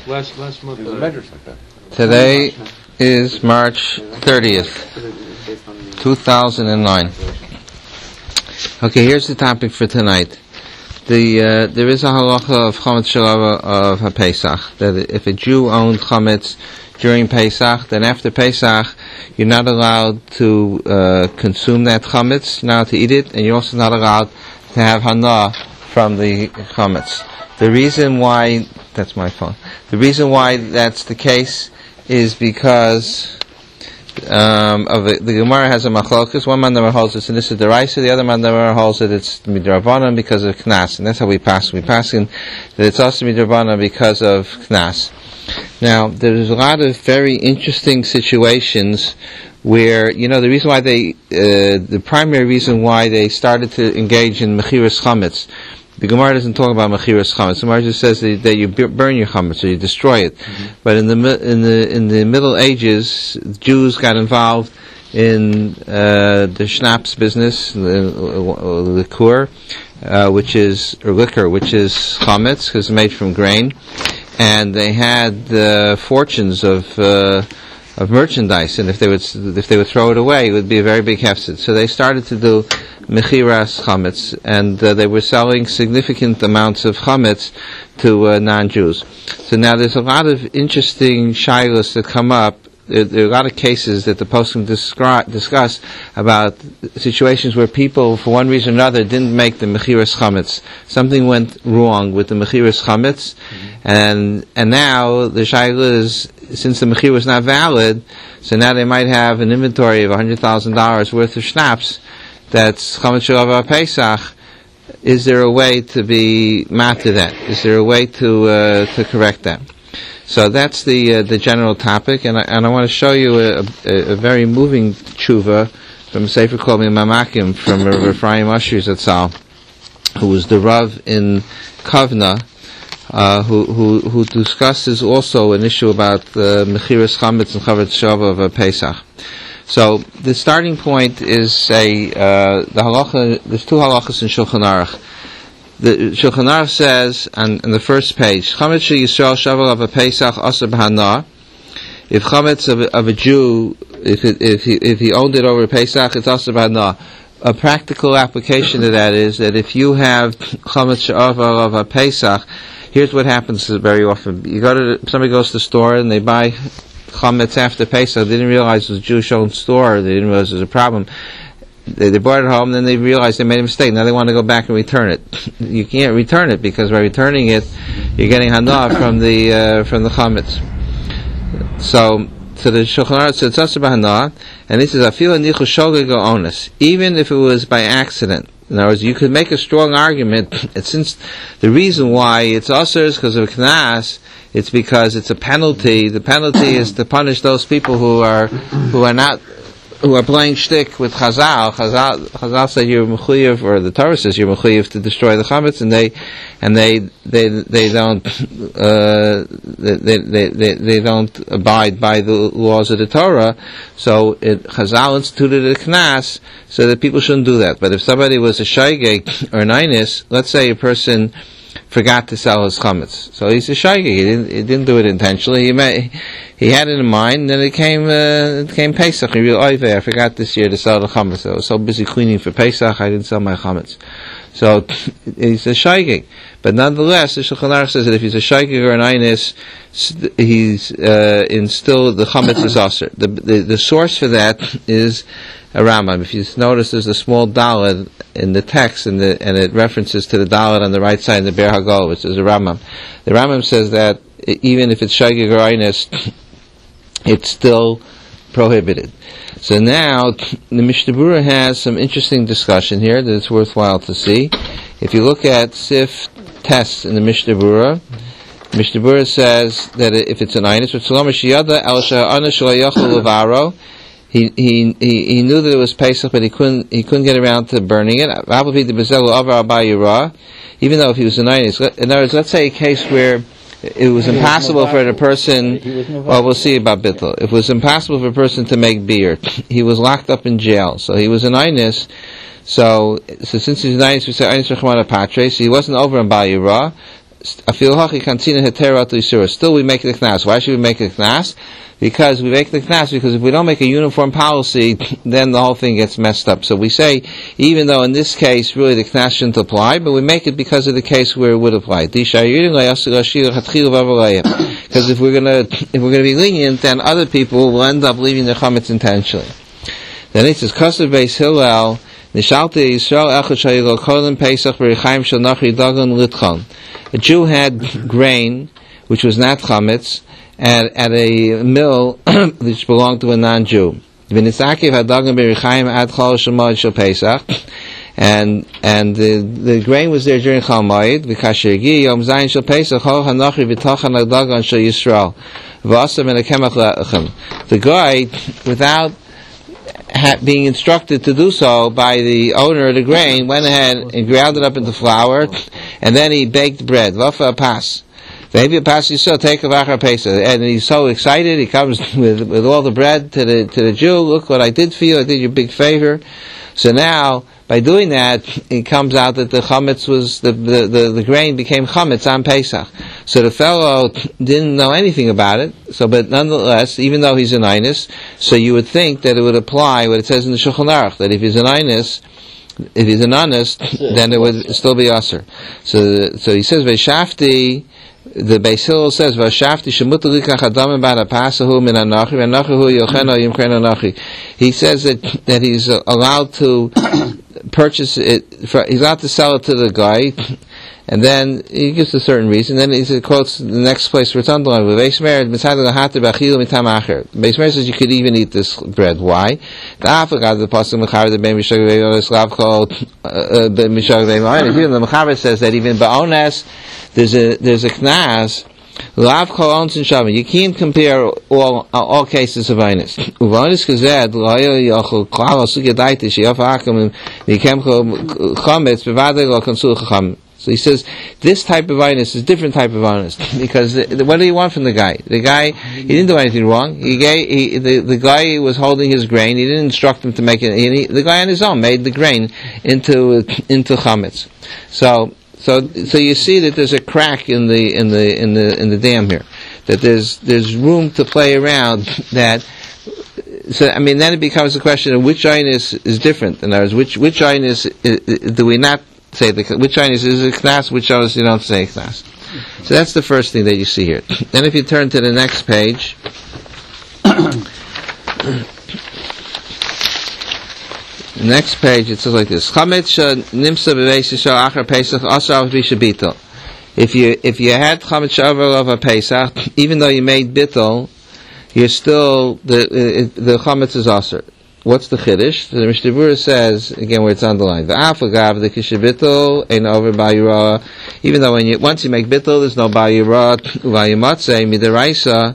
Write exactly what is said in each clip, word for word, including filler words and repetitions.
Last, last month. There's a measures like that. Today is March thirtieth, two thousand nine. Okay, here's the topic for tonight. The uh, there is a halacha of chametz shalava of HaPesach, that if a Jew owned chametz during Pesach, then after Pesach you're not allowed to uh, consume that chametz, you're not allowed to eat it, and you're also not allowed to have hana from the chametz. The reason why, that's my phone, the reason why that's the case is because um, of the, the Gemara has a machlokus. One man never holds it's an issa deraisa, the other man never holds it it's midrabanan because of knas, and that's how we pass. We pass in that it's also midrabanan because of knas. Now, there's a lot of very interesting situations where, you know, the reason why they, uh, the primary reason why they started to engage in mechiras chametz, the Gemara doesn't talk about mechiras chametz. The Gemara just says that, that you burn your chametz or you destroy it. Mm-hmm. But in the in the in the Middle Ages, Jews got involved in uh, the schnapps business, the liqueur, uh, which is or liquor, which is chametz, because it's made from grain, and they had uh, fortunes of uh, of merchandise, and if they would if they would throw it away, it would be a very big hefset. So they started to do mechiras chametz, and uh, they were selling significant amounts of chametz to uh, non-Jews. So now there's a lot of interesting shilas that come up. There, there are a lot of cases that the poskim descri- discuss about situations where people, for one reason or another, didn't make the mechiras chametz. Something went wrong with the mechiras chametz, mm-hmm. and and now the shilah is, since the mechir was not valid, so now they might have an inventory of one hundred thousand dollars worth of schnapps that's chametz shalava Pesach. Is there a way to be mat to that? Is there a way to uh, to correct that? So that's the uh, the general topic, and I, and I want to show you a, a, a very moving tshuva from a sefer called Mamakim from Rav Ephraim Ashur Zatzal, who was the Rav in Kovna, uh, who, who who discusses also an issue about uh, mechiras chametz and chametz shalava of a Pesach. So the starting point is a uh, the halacha. There's two halachas in Shulchan Aruch. The Shulchan Aruch says on, on the first page, chametz Yisrael shavel of a Pesach asur b'hana. If chametz of, of a Jew, if it, if he if he owned it over Pesach, it's asur b'hana. A practical application of that is that if you have chametz shavel of a Pesach, here's what happens very often. You go to the, somebody goes to the store and they buy chametz after Pesach. They didn't realize it was a Jewish-owned store. They didn't realize there was a problem. They, they brought it home, then they realized they made a mistake. Now they want to go back and return it. You can't return it because by returning it, you're getting hana from the uh, from the chametz. So, so the Shulchan Aruch says it's asur b'hana, and this is afilu nichu shogeg o onus, even if it was by accident. In other words, you could make a strong argument that since the reason why it's asur is because of knas, it's because it's a penalty. The penalty is to punish those people who are who are not who are playing shtick with Chazal. Chazal, Chazal said you're mechuyev, or the Torah says you're mechuyev to destroy the chametz, and they and they they they don't uh, they, they they they don't abide by the laws of the Torah. So it, Chazal instituted a knas so that people shouldn't do that. But if somebody was a shaygeg or an einis, let's say a person forgot to sell his chametz, so he's a shaygeg. He didn't he didn't do it intentionally. He may. He had it in mind, and then it came, uh, it came Pesach. He realized, I forgot this year to sell the chametz. I was so busy cleaning for Pesach, I didn't sell my chametz. So, he's a shaygeg. But nonetheless, the Shulchan Aruch says that if he's a shaygeg or an einis, he's, uh, in still, the chametz is asur. The, the, the source for that is a Rambam. If you notice, there's a small dalet in the text, and, the, and it references to the dalet on the right side in the Ber Hagol, which is a Rambam. The Rambam says that even if it's shaygeg or einis, it's still prohibited. So now, the Mishnah Berurah has some interesting discussion here that it's worthwhile to see. If you look at Sif tests in the Mishnah Berurah, Mishnah Berurah says that if it's an einis, he he he he knew that it was Pesach, but he couldn't he couldn't get around to burning it. Even though if he was an einis, in other words, let's say a case where it was impossible for a person, well, we'll see about bittul. If it was impossible for a person to make beer, he was locked up in jail. So he was an einis. So, so since he's an einis, we say einis rechmana patre. So he wasn't over in Bal Yirah. Still we make the knas. Why should we make the knas? Because we make the knas because if we don't make a uniform policy, then the whole thing gets messed up. So we say, even though in this case really the knas shouldn't apply, but we make it because of the case where it would apply. Because if we're gonna if we're gonna be lenient, then other people will end up leaving their chametz intentionally. Then it says, Kasav Beis Hillel, Nishalti Yisrael Echad Shayilo Kolim Pesach B'Rechaim Shel Nachri Dagan Litchon. A Jew had grain, which was not chametz, at, at a mill which belonged to a non-Jew. V'Nitzakev Hadagan B'Rechaim Ad Chol Shemad Shel Pesach. And and the, the grain was there during Chol Moed. V'Kasher Gi Yom Zayin Shel Pesach Ho HaNachri V'Tochan Hadagan Shel Yisrael V'Asam En HaKemach Lechem. The guy, without being instructed to do so by the owner of the grain, went ahead and ground it up into flour, and then he baked bread. Vafa pas. Maybe a pas you so take a vachar pesa, and he's so excited. He comes with with all the bread to the to the Jew. Look what I did for you. I did you a big favor. So now, by doing that, it comes out that the chametz was the the, the, the grain became chametz on Pesach. So the fellow didn't know anything about it. So, but nonetheless, even though he's an inus, so you would think that it would apply what it says in the Shulchan Aruch, that if he's an inus, if he's an honest, then it would still be usher. So, so he says Veishafti. The Beis Hillel says Vashafti shemutar likach adam ba'ad pasahu min anachi v'anachihu yocheno yimkren anachi. He says that that he's allowed to purchase it. For, he's allowed to sell it to the guy, and then he gives a certain reason. Then he quotes the next place where it's underlined. Beis Meir mitzad lahater b'achil mitam acher. Beis Meir says you could even eat this bread. Why? The afagad the pasuk mechaber the ben mishag v'yolav called ben mishag v'yolav. Even the mechaber says that even ba'ones there's a there's a knas. Lav kol onsin shavim. You can't compare all uh, all cases of inus. Uvanis kazed loyal yachol klal sugedaitis yafakim mikemcho chametz bevadei lo konsul chacham. So he says this type of inus is a different type of inus because the, the, what do you want from the guy? The guy he didn't do anything wrong. He gave he, the the guy was holding his grain. He didn't instruct him to make it. He, the guy on his own made the grain into into chametz. So. So, so you see that there's a crack in the in the in the in the dam here. That there's there's room to play around. That so I mean then it becomes a question of which inus is different. In other words, which which inus do we not say the which inus is a knas, which inus you don't say knas. So that's the first thing that you see here. Then if you turn to the next page. Next page, it says like this: Chametz nimsa b'beis Yisrael achar Pesach asar v'isha bittul. If you if you had chametz shavar of a Pesach, even though you made bittul, you're still the it, the chametz is asar. What's the chiddush? The Mishnah Berurah says again where it's underlined: the afagav the kisha bittul ain't over bayira. Even though when you once you make bittul, there's no bayira uvayimatzei midaraisa.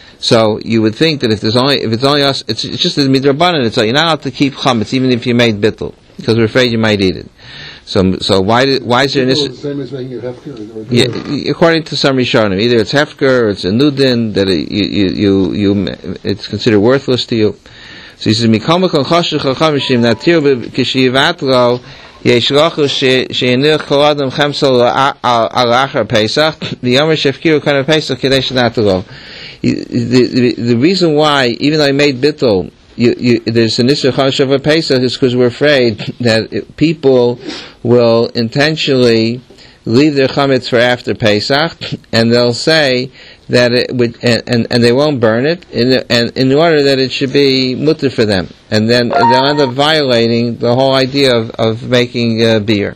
So you would think that if there's only if it's only us, it's, it's just the midrabanan. It's like you're not allowed to keep chametz even if you made bittul because we're afraid you might eat it. So so why did, why is there an issue? The same as making a hefker. Yeah, according to some Rishonim, either it's hefker or it's a nudin that it, you, you you you it's considered worthless to you. So he says mikamakon chashuch chachamishim natir kishivatlo yeshlochu sheyenir kol adam chamsel al achar Pesach v'yomer shefkiru kana Pesach kedei shenatlo. The, the, the reason why, even though I made bittul, you, you, there's an issue of Pesach is because we're afraid that it, people will intentionally leave their chametz for after Pesach, and they'll say that it would, and, and, and they won't burn it, in, and in order that it should be mutter for them, and then they'll end up violating the whole idea of, of making uh, beer.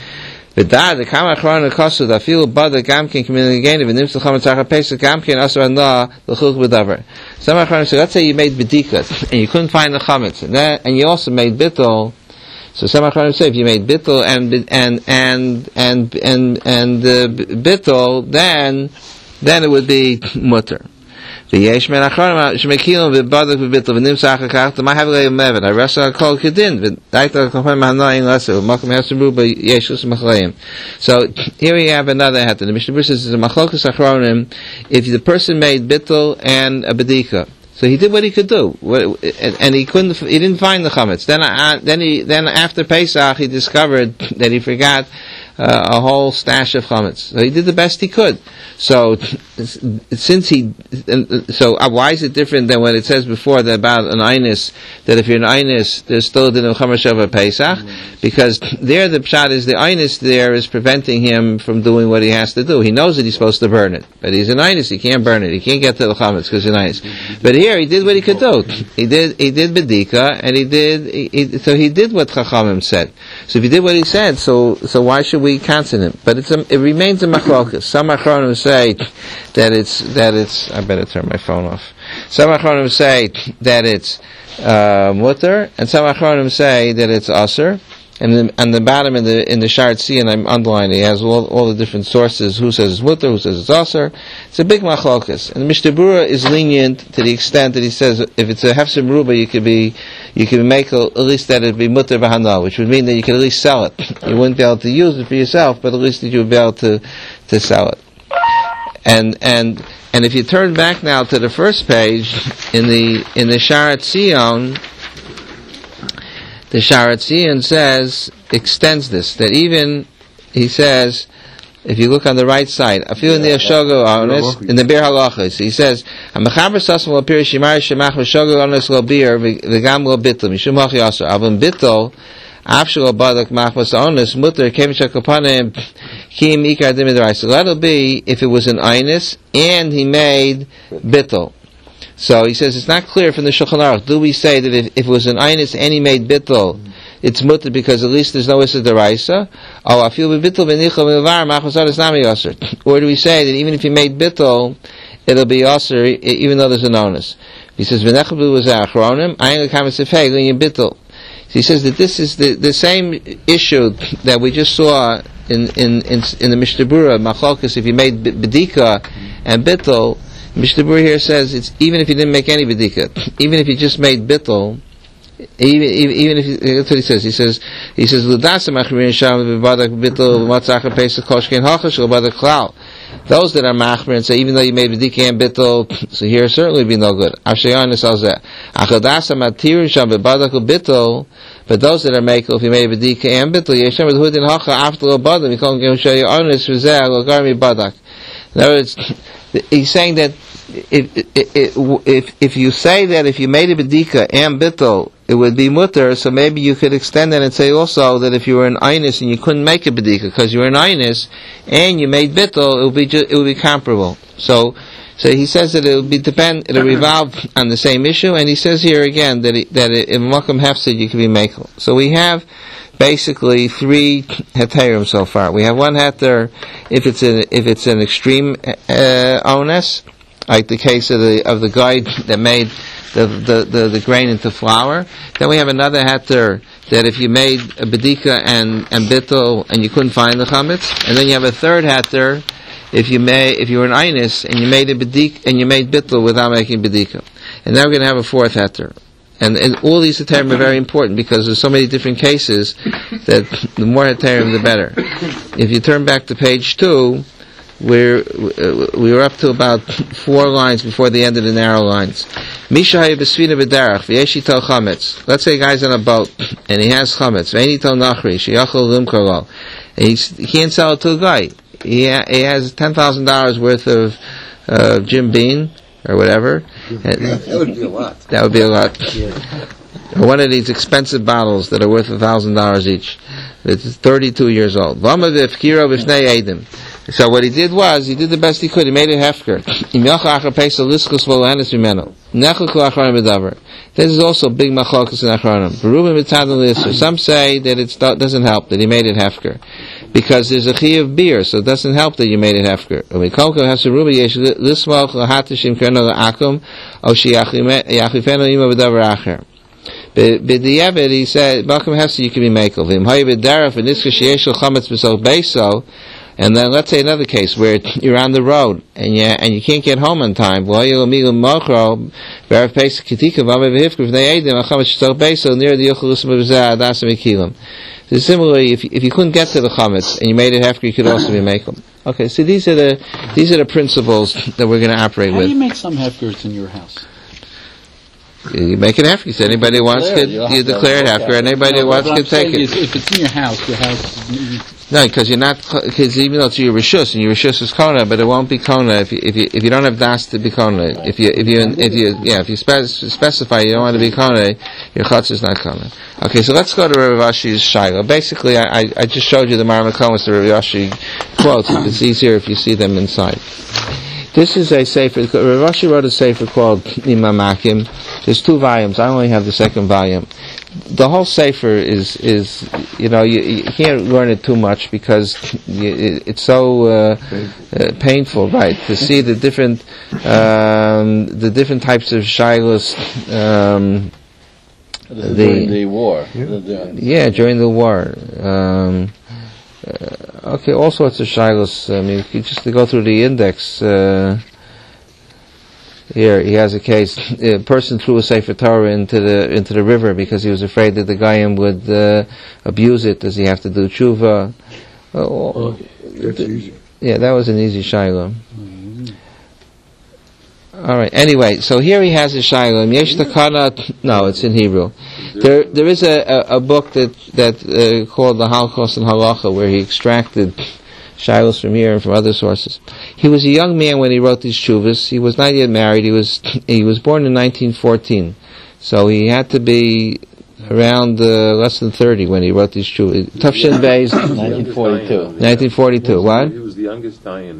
The da the kama achrona kosu da feel bada gamkin community again if it nims the chametz achar Pesach gamkin asar na l'chuk b'davar. Some achrona say, let's say you made bedikas and you couldn't find the chametz, and that, and you also made bittul. So some achrona say if you made bittul and and and and and and uh, bittul, then then it would be mutter. The yesh men achrona shmekilim v'badak v'bittul v'nims achar kach the mahavlei meven I rasa kol kedin v'daita kofem hanayin laser v'makom yasubru b'yeshus machleim. So here we have another hatter. The Mishnah Berurah says a machlokas achronim if the person made bittul and a bedika. So he did what he could do, and he couldn't. He didn't find the chametz. Then, uh, then he, then after Pesach, he discovered that he forgot uh, a whole stash of chametz. So he did the best he could. So since he, so uh, why is it different than what it says before that about an einus? That if you're an einus, there's still a din of chametz shava pesach, because there the pshat is the einus there is preventing him from doing what he has to do. He knows that he's supposed to burn it, but he's an einus. He can't burn it. He can't get to the chametz because he's an einus. But here he did what he could do. He did he did bedika, and he did he, he, so he did what Chachamim said. So if he did what he said, so so why should we cancel him? But it's a, it remains a machlokas. Some achronim say that it's that it's. I better turn my phone off. Some achronim say that it's uh, mutter, and some achronim say that it's aser. And then, on the bottom in the in the Sharat C, and I'm underlining, he has all all the different sources. Who says it's mutter? Who says it's aser? It's a big machlokas. And the Mishnah Berurah is lenient to the extent that he says if it's a hefsem ruba, you could be you could make a, at least that it be mutter v'hana, which would mean that you could at least sell it. You wouldn't be able to use it for yourself, but at least that you would be able to to sell it. And and and if you turn back now to the first page in the in the Sharat Zion, the Sharat Zion says extends this, that even he says, if you look on the right side, I feel in the Ashogo Onis, in the Bir Halachas, he says, "Amachaber sasam lo pir shimar shemach v'shogo onis lo bir v'gam lo bittel mishum hachi aser avon bittel afshelo badak machmas onis mutter kemisha kapanim kim ikar dimidraisa." So that'll be if it was an einus and he made bittel. So he says it's not clear from the Shulchan Aruch. Do we say that if, if it was an einus and he made bittul, it's mutter because at least there's no issa deraisa? Oh, I feel bittul v'nichel v'var machmasad is nami aser. Or do we say that even if he made bittul, it'll be aser even though there's an onus? He says v'nechel was achronim ayin l'kamasifei l'yin bittul. He says that this is the, the same issue that we just saw in in in, in the Mishnah Berurah machlokas. If you made bedika and bittul, Mishnah Berurah here says it's even if you didn't make any bedika, even if you just made bittul, even even, even if you, that's what he says. He says he says l'dasa machmirin sham v'badak bittul v'matzach pesach koshkein hachash v'badak klal. Those that are machmir and say even though you made bedika and bittul, so here certainly be no good. Avshayon says that achadasa matirin sham v'badak bittul. But those that are makel, if you made bedika and bittul, yeshem v'hudin hacha after lo badak, you can't give show you honest v'zeh lo garmi badak. In other words, he's saying that if, if if if you say that if you made a bedika and bittul, it would be mutter. So maybe you could extend that and say also that if you were an einus and you couldn't make a bedika because you were an einus and you made bittul, it would be ju- it would be comparable. So so he says that it will be depend it'll revolve on the same issue, and he says here again that it, that it, in makam hefsid you can be makel. So we have basically three heterim so far. We have one heter if it's an if it's an extreme uh, onus, like the case of the of the guy that made the, the, the, the grain into flour. Then we have another heter that if you made a bedika and and bittul and you couldn't find the chametz, and then you have a third heter if you may if you were an einus and you made a bedik and you made bittul without making bedika. And now we're going to have a fourth heter. And, and all these heterim are very important because there's so many different cases that the more heterim the better. If you turn back to page two, we're we were up to about four lines before the end of the narrow lines. Misha hayabesvina b'derach v'yeshi tel chametz. Let's say a guy's on a boat and he has chametz. V'eni tel nachri sheyachol limkarlo. He can't sell it to a guy. He ha, he has ten thousand dollars worth of uh, Jim Beam or whatever. That would be a lot. That would be a lot. Yeah. One of these expensive bottles that are worth a thousand dollars each. It's thirty-two years old. So what he did was, he did the best he could. He made a hefker. This is also big machlokas in achronim. Some say that it doesn't help, that he made it hefker. Because there's a chi of beer, so it doesn't help that you made it hefker. B'diavad, he said, "Balkum Hester, you can be makel v'im hayi b'daraf and niska sheyeshel chametz b'sol beiso." And then let's say another case where you're on the road and you and you can't get home on time. Well, you'll meet mochro b'arav pesach kitika v'amei v'hifker v'nei edim chametz b'sol beiso near the yochel usma b'zeh adasam v'kilim. So similarly, if if you couldn't get to the chametz and you made it hefker, you could also be makel. Okay, so these are the these are the principles that we're going to operate How with. How do you make some hefkers in your house? You make it hefker. So anybody who wants could you, you declare it hefker, and anybody who wants could take it. Is, if it's in your house, your house. No, because you're not. Because even though it's your rishus and your rishus is kona, but it won't be kona if you if you if you don't have das to be kona. If you if you if you yeah if you spec- specify you don't want to be kona, your chutz is not kona. Okay, so let's go to Rav Ashi's shayla. Basically, I, I I just showed you the Maramakomas, the Rav Ashi quotes. It's easier if you see them inside. This is a sefer. Rav Ashi wrote a sefer called Imamakim. There's two volumes. I only have the second volume. The whole sefer is is you know you, you can't learn it too much because you, it, it's so uh, uh, painful, right? To see the different um, the different types of shilas. Um, the, during the war. Yeah, the, the, yeah during the war. Um, uh, okay, all sorts of shilas. I mean, if you just to go through the index. Uh, Here he has a case. A person threw a sefer Torah into the into the river because he was afraid that the Goyim would uh, abuse it. Does he have to do tshuva? Oh, oh, that's the, easy. Yeah, that was an easy shaila. Mm-hmm. All right. Anyway, so here he has a shaila. Yesh takana. No, it's in Hebrew. There there is a, a, a book that that uh, called the Halchos and Halacha where he extracted shilos from here and from other sources. He was a young man when he wrote these shuvas. He was not yet married. He was he was born in nineteen fourteen, so he had to be around uh, less than thirty when he wrote these shuvas. Tufshin Beis, nineteen forty-two. nineteen forty-two. What? He was the youngest dying.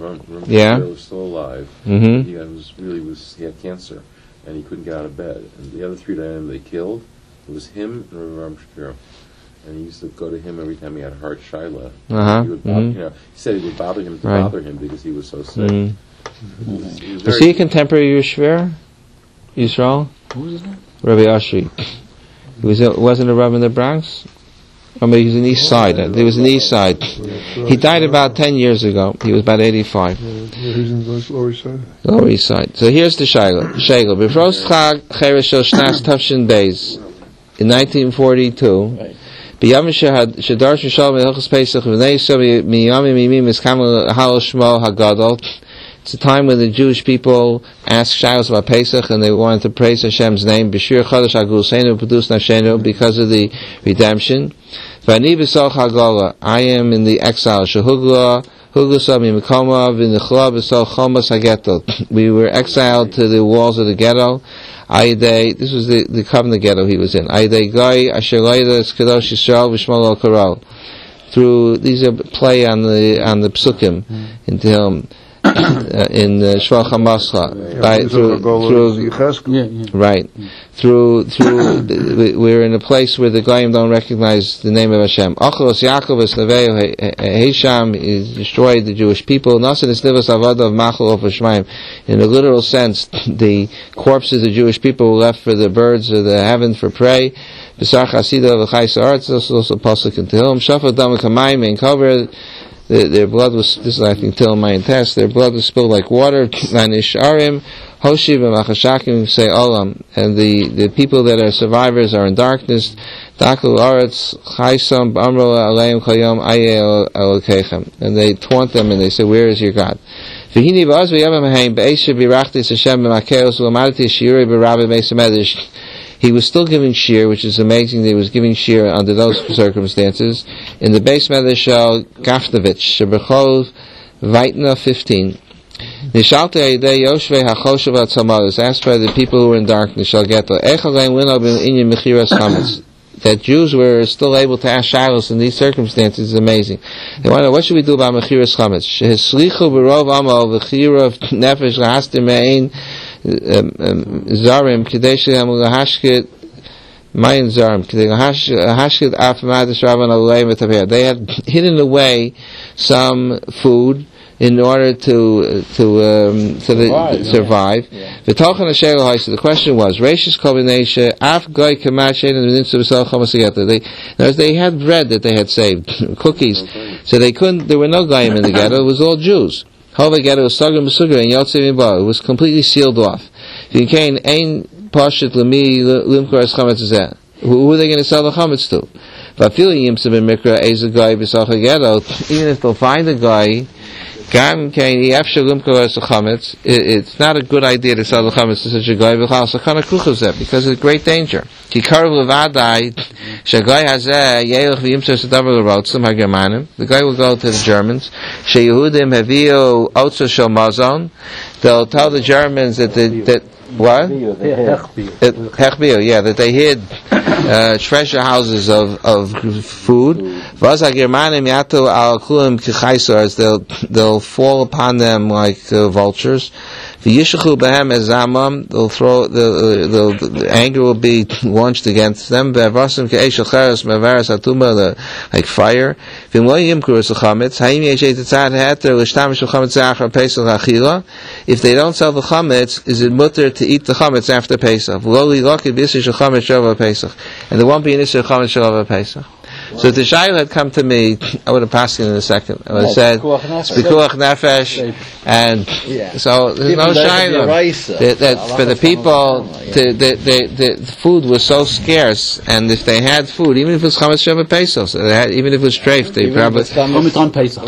Yeah. He was still alive. Mm-hmm. He was really was he had cancer, and he couldn't get out of bed. And the other three Dayanim they killed. It was him and Rav Shapiro. And he used to go to him every time he had a hard shaila. Uh-huh. He would bother, Mm-hmm. you know, he said it would bother him to right. bother him because he was so sick. Mm-hmm. He was, he was, was he a contemporary Yishver? Yisrael? Who was that? Rabbi Ashi. He was a, wasn't a rabbi in the Bronx? I mean, he was in the East Side. There was an East Side. He died about ten years ago. He was about eighty-five. Yeah, he's in the Lower East Side. Lower East Side. So here's the Shaila. Shaila. B'frost Chag Cheresh Shel Shnas Tafshin Beis in nineteen forty-two. Right. B'yam Shadar Shalom Elchus Pesach V'nei Yisrael Miyamim Mimim Iskam Halal Shmo Hagadol. It's a time when the Jewish people asked Shilas about Pesach and they wanted to praise Hashem's name. B'shir Chodesh Hagulseinu Produce Nashenu because of the redemption. V'ani B'soch Hagola. I am in the exile. Shehugla Hugla Mimikoma V'nichla B'soch Chomas Hagetel. We were exiled to the walls of the ghetto. Aidei, this was the, the covenant ghetto he was in. Aidei Goy Asher Loida Skadosh Yisrael V'Shmol Al Karal. Through these are play on the on the psukim in Tehillim. Uh, in uh, Shval Chamascha, right? Through, through, yeah, yeah. right? Through, through, we're in a place where the Goyim don't recognize the name of Hashem. Achos Yaakov es Neveu Hesham is destroyed the Jewish people. Nasan is Nivas Avadav Machal of Shemaim. In a literal sense, the corpses of the Jewish people were left for the birds of the heaven for prey. B'sar Chasida v'Chai Sa'aretz. This is also pasuk in Tehillim. Shafat Dam Kamayim and cover. The, their blood was, this is I think Tehillim Mayin Test, their blood was spilled like water, Nanisharim, Hoshiv and Machashakim say Olam, and the, the people that are survivors are in darkness, Dakul Aretz, Chaisam, Bamro, Aleim, Chayom, Aye Elokechem, and they taunt them and they say, where is your God? V'hini ba'az v'yavim haim, b'eishe b'rachtis Hashem b'makeos, v'amarti shirei b'rabi me'samedish. He was still giving shir, which is amazing that he was giving shir under those circumstances. In the base Medrash Gafnovich, Shebechov, Vaitna fifteen. Nishalte Aidei Yoshvei HaChoshev HaTzalmados, asked by the people who were in darkness, shall get the Echalein Linob Inyan Mechiras Chametz. That Jews were still able to ask shilos in these circumstances is amazing. They want to know, what should we do about Mechiras Chametz? Sheheslichu B'rov Amal V'chirav Nefesh Lahastim Me'ein Zarim Kadesh Lahashkit Mayin Zarim Lahashkit Af Madish Ravan Alei V'Taveh. They had hidden away some food in order to to um, to the, survive. The Tochan Hashem Ha'isa. The question was, Reishis Kovinesha Af Goy Kamashen and Mitzvah B'Sal Chomas Ageta. They, they had bread that they had saved, cookies, so they couldn't. There were no Goyim in the ghetto. It was all Jews. However, ghetto was Sagar Mesugar and Yotzei Mimba. It was completely sealed off. If you came, Ein Pashit Lemi Limkar Es Chametz Zeh. Who are they going to sell the chametz to? But feeling Yimsab and Mikra Eza Goy B'Sal Ghetto. Even if they'll find a guy Gam Kain Yafshel Limkor as a chametz. It's not a good idea to sell the chametz to such a guy because of the great danger. Ki karv levadai shagai hazeh yelech v'yimtzor sedavar l'rotzim haGermanim. The guy will go to the Germans. Sheyehudim haviu otzer shel mazon. They'll tell the Germans that the, that what? Hechbiu, yeah, that they hid uh, treasure houses of, of food. Vaz haGermanim yatu al kulim kichaisars. They'll they'll fall upon them like uh, vultures. V'yishachu behem ezamam. They'll throw the, the, the anger will be launched against them. Ve'avasim ke'esh acheres mevaras atuma, like fire. V'imlo yimkru es chametz. Haim yesh etitzad heter l'shtamish chametz achar pesach achila. If they don't sell the chametz, is it mutter to eat the chametz after Pesach? V'lo li'lokid b'isur chametz shava Pesach, and there won't be an isur chametz shava Pesach. So if the shayla had come to me, I would have passed it in a second. I would have said, it's Pikuach Nefesh, and so there's no shayla. That, that for the people, the, the, the, the food was so scarce, and if they had food, even if it was Chametz Sheva Pesach, so they had, even if it was treif, they probably... Chametz on Pesach.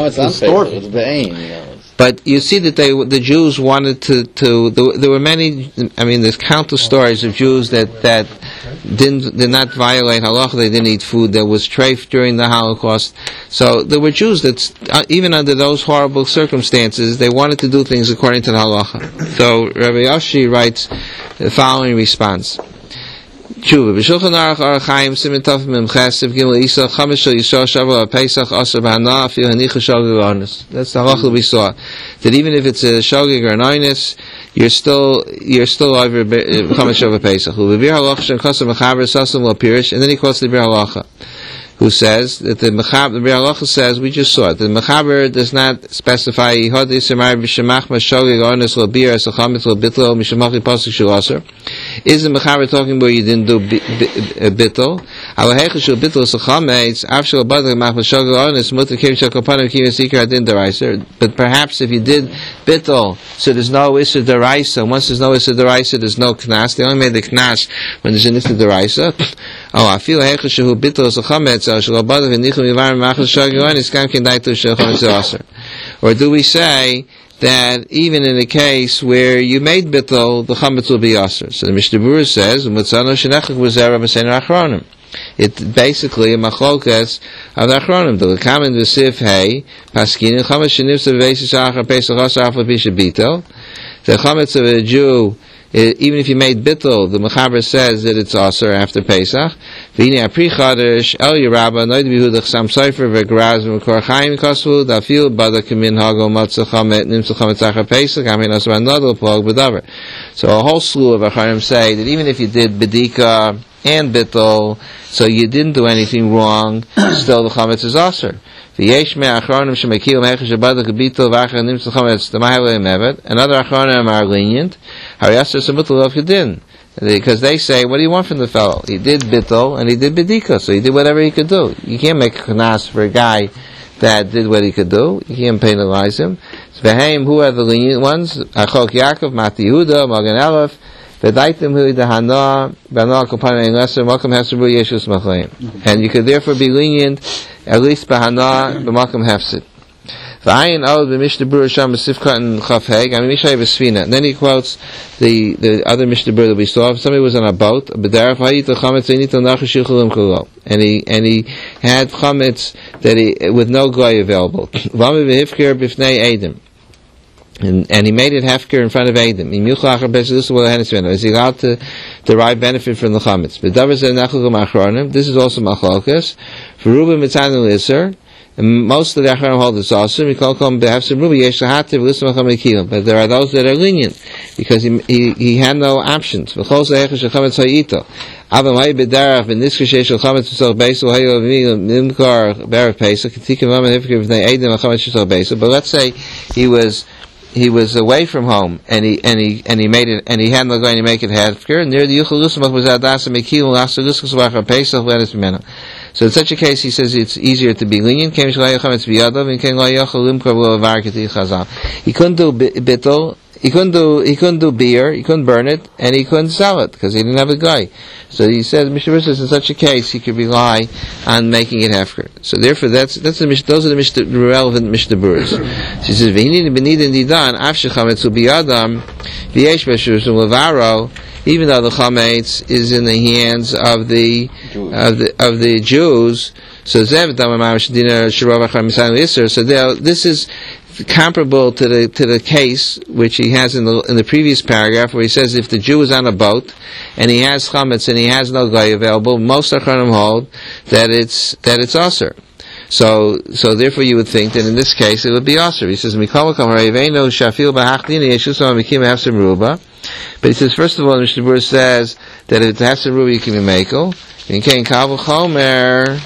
But you see that they, the Jews wanted to, to there, there were many, I mean, there's countless stories of Jews that, that didn't, did not violate halacha, they didn't eat food, there was treif during the Holocaust. So there were Jews that, uh, even under those horrible circumstances, they wanted to do things according to the halacha. So Rabbi Yoshi writes the following response. Tshuva. B'shulchan Aruch Orach Chaim Siman Tov Mem Ches Siv Gimel Isa Chamesh Shel Yisrael Shavua Pesach Aser B'Hana Afil Hanicha Shogeg Onus. That's the halacha we saw. That even if it's a Shogeg or an Onus, you're still you're still over Chamesh Shel Pesach. U'B'Bir Halacha Shem Kosev Mechaber Sasam Lo Pirish, and then he quotes the Bir Halacha, who says that the Mechaber, the Bir Halacha says, we just saw it, the Mechaber does not specify Yihod Yisemar B'Shemach Mashogeg Onus Lo Bir Es Chametz Lo Bitlo Mishamachi Pasuk Shel Aser. Is the Mechaber talking about you didn't do bittul? Alahecha shel bittul sechametz afshel badak mach mashogeg onus mutter kim shel kapanim kim yisikar adin deraiser. But perhaps if you did bittul, so there's no issur deraiser. Once there's no issur deraiser, there's no knas. They only made the knas when there's an issur deraiser. Oh, I feel hecha shehu bittul sechametz afshel badak v'nichum yivarim mach mashogeg onus kam kin daitu shel chametz aser. Or do we say that even in a case where you made bittul, the chametz will be aser? So the Mishnah Berurah says, it's basically a machlokas of the achronim. The kamen v'sif hey paskinin chametz shenivsa v'veisis achar pesach aser afal pisha bittul. The chametz of a Jew, even if you made bittul, the Mechaber says that it's aser after Pesach. V'ini apri chadash el Yerabba noid bihudach sam sofer v'graz v'mekor chaim kosvu dafil bada kamin hago matzah chamet nimtzah chametz achar Pesach amin aser another plug b'davar. So a whole slew of acharim say that even if you did bedika and bittul, so you didn't do anything wrong, still the chametz is aser. V'yesh me'achronim shemekilim hechesh abadak bittul v'achar nimtzah chametz d'mahavle mevet. Another achronim are lenient. Because they say, what do you want from the fellow? He did bittul and he did bedika, so he did whatever he could do. You can't make a knas for a guy that did what he could do. You can't penalize him. V'heim, who are the lenient ones? Achok Yaakov, Mati Yehuda, Magen Elef, V'daitim hu dehana, B'anal Kopanim Ein Leser, Malkum Hefsid Yeshus Machleim. And you could therefore be lenient, at least B'hana, B'malkum Hefsid. V'ayin od b'Mishnah Berurah Sham b'Sifkat and Chafheg. I mean, Mishnah b'Sfina. And then he quotes the the other Mishnah Berurah that we saw. If somebody was on a boat, b'deref ha'yit chametz v'nito nachas shichulim kolo, and he and he had chametz that he with no goy available. V'ami v'hifker b'fnei edim, and and he made it hefker in front of edim. Im yuchach b'sulusa v'lehenis v'eno. Is he allowed to derive benefit from the chametz? B'davar zeh nachugam achronim. This is also machlokas. V'ruba mitzanu iser. And most of the Acharon hold this also. But there are those that are lenient because he he, he had no options. But let's say he was he was away from home and he and he and he made it and he had no going to make it hefker. Near the Yuchalusmach was adasa mekil lasa luskas pesach lenis mena. So in such a case, he says it's easier to be lenient. He couldn't do bittul he couldn't do he couldn't do beer, he couldn't burn it, and he couldn't sell it because he didn't have a guy. So he said, Mishnah Berurah says in such a case he could rely on making it hefker. So therefore, that's that's the those are the Mishnah, relevant Mishnah Berurahs. She says, "V'hinid b'nidin didan afshe chametz u'biyadam v'yesh b'shusum levaro." Even though the chametz is in the hands of the Jews. of the of the Jews, so zev damamash dinar shirov achar misayim yisur. So this is comparable to the to the case which he has in the in the previous paragraph, where he says if the Jew is on a boat and he has chametz and he has no guy available, most achronim hold that it's that it's aser. So so therefore you would think that in this case it would be aser. He says mikol makom harayvenu shafil b'hachdina yeshusam mikim hafsim ruba. But he says first of all, Mishnah Berurah says that if it's hafsim ruba you can be mekel. In kain kavul chomer.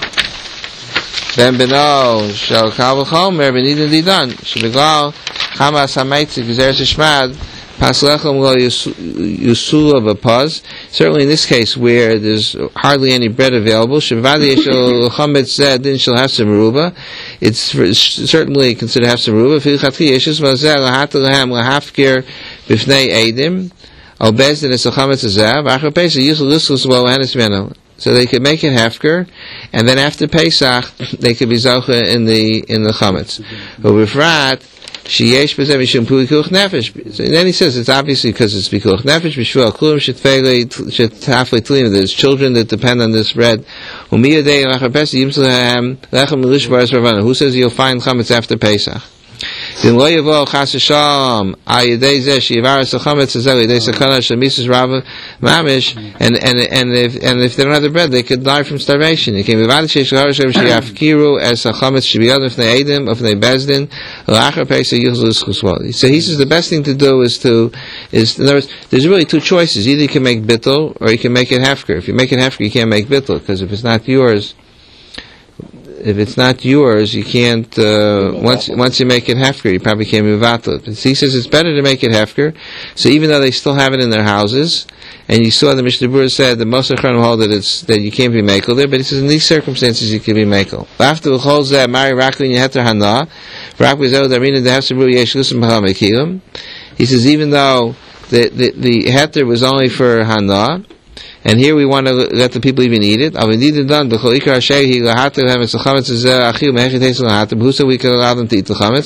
Ben beno shel kavul chomer benidin didan shebegal chamas hameitzik gzeres hashmad paslechem lo yusula b'paz. Certainly in this case where there's hardly any bread available, shevadi shel chametz zedin shel hafsim ruba, it's certainly considered hafsim ruba. Fil chatki yeshus mazel lahat lehem lahafkir b'fnei edim al bezdin es chametz zav achar pesach yusul lusus lo hanis meno. So they could make it hefker, and then after Pesach they could be zocha in the in the chametz. But with rat, sheyesh b'zeh mishum pikuch nefesh. So then he says it's obviously because it's pikuch nefesh. B'shvil kulam shetfei shetaflei tlim. There's children that depend on this bread. Umiyadei lachar Pesach yimslehem lechem lishbar esravana. Who says you'll find chametz after Pesach? Then lo yavo chas v'shalom ayidei zeh sheyivaris hachametz azel yidei sakana shemisus rava mamish, and and and if and if they don't have the bread, they could die from starvation. It came vivad sheish l'harashem sheyafkiru as hachametz shebiyad ifnei edim ifnei bezdin l'achar pesach yuchzul l'schuswal. So he says the best thing to do is to is in other words, there's really two choices. Either you can make bittul or you can make it hefker. If you make it hefker, you can't make bittul because if it's not yours. If it's not yours, you can't. Uh, once once you make it hefker, you probably can't move out to it. But he says it's better to make it hefker. So even though they still have it in their houses, and you saw the Mishnah Berurah said that most of the hold that it's that you can't be mekel there, but he says in these circumstances you can be mekel. After the holds that Mari Rakli Yeheter Hana, Rakli Zehu Darina the Hefsim Berurah Yesh Lusim B'Hamakilim. He says even though the the, the heter was only for Hana. And here we want to let the people even eat it. Who said we could allow them to eat the chametz?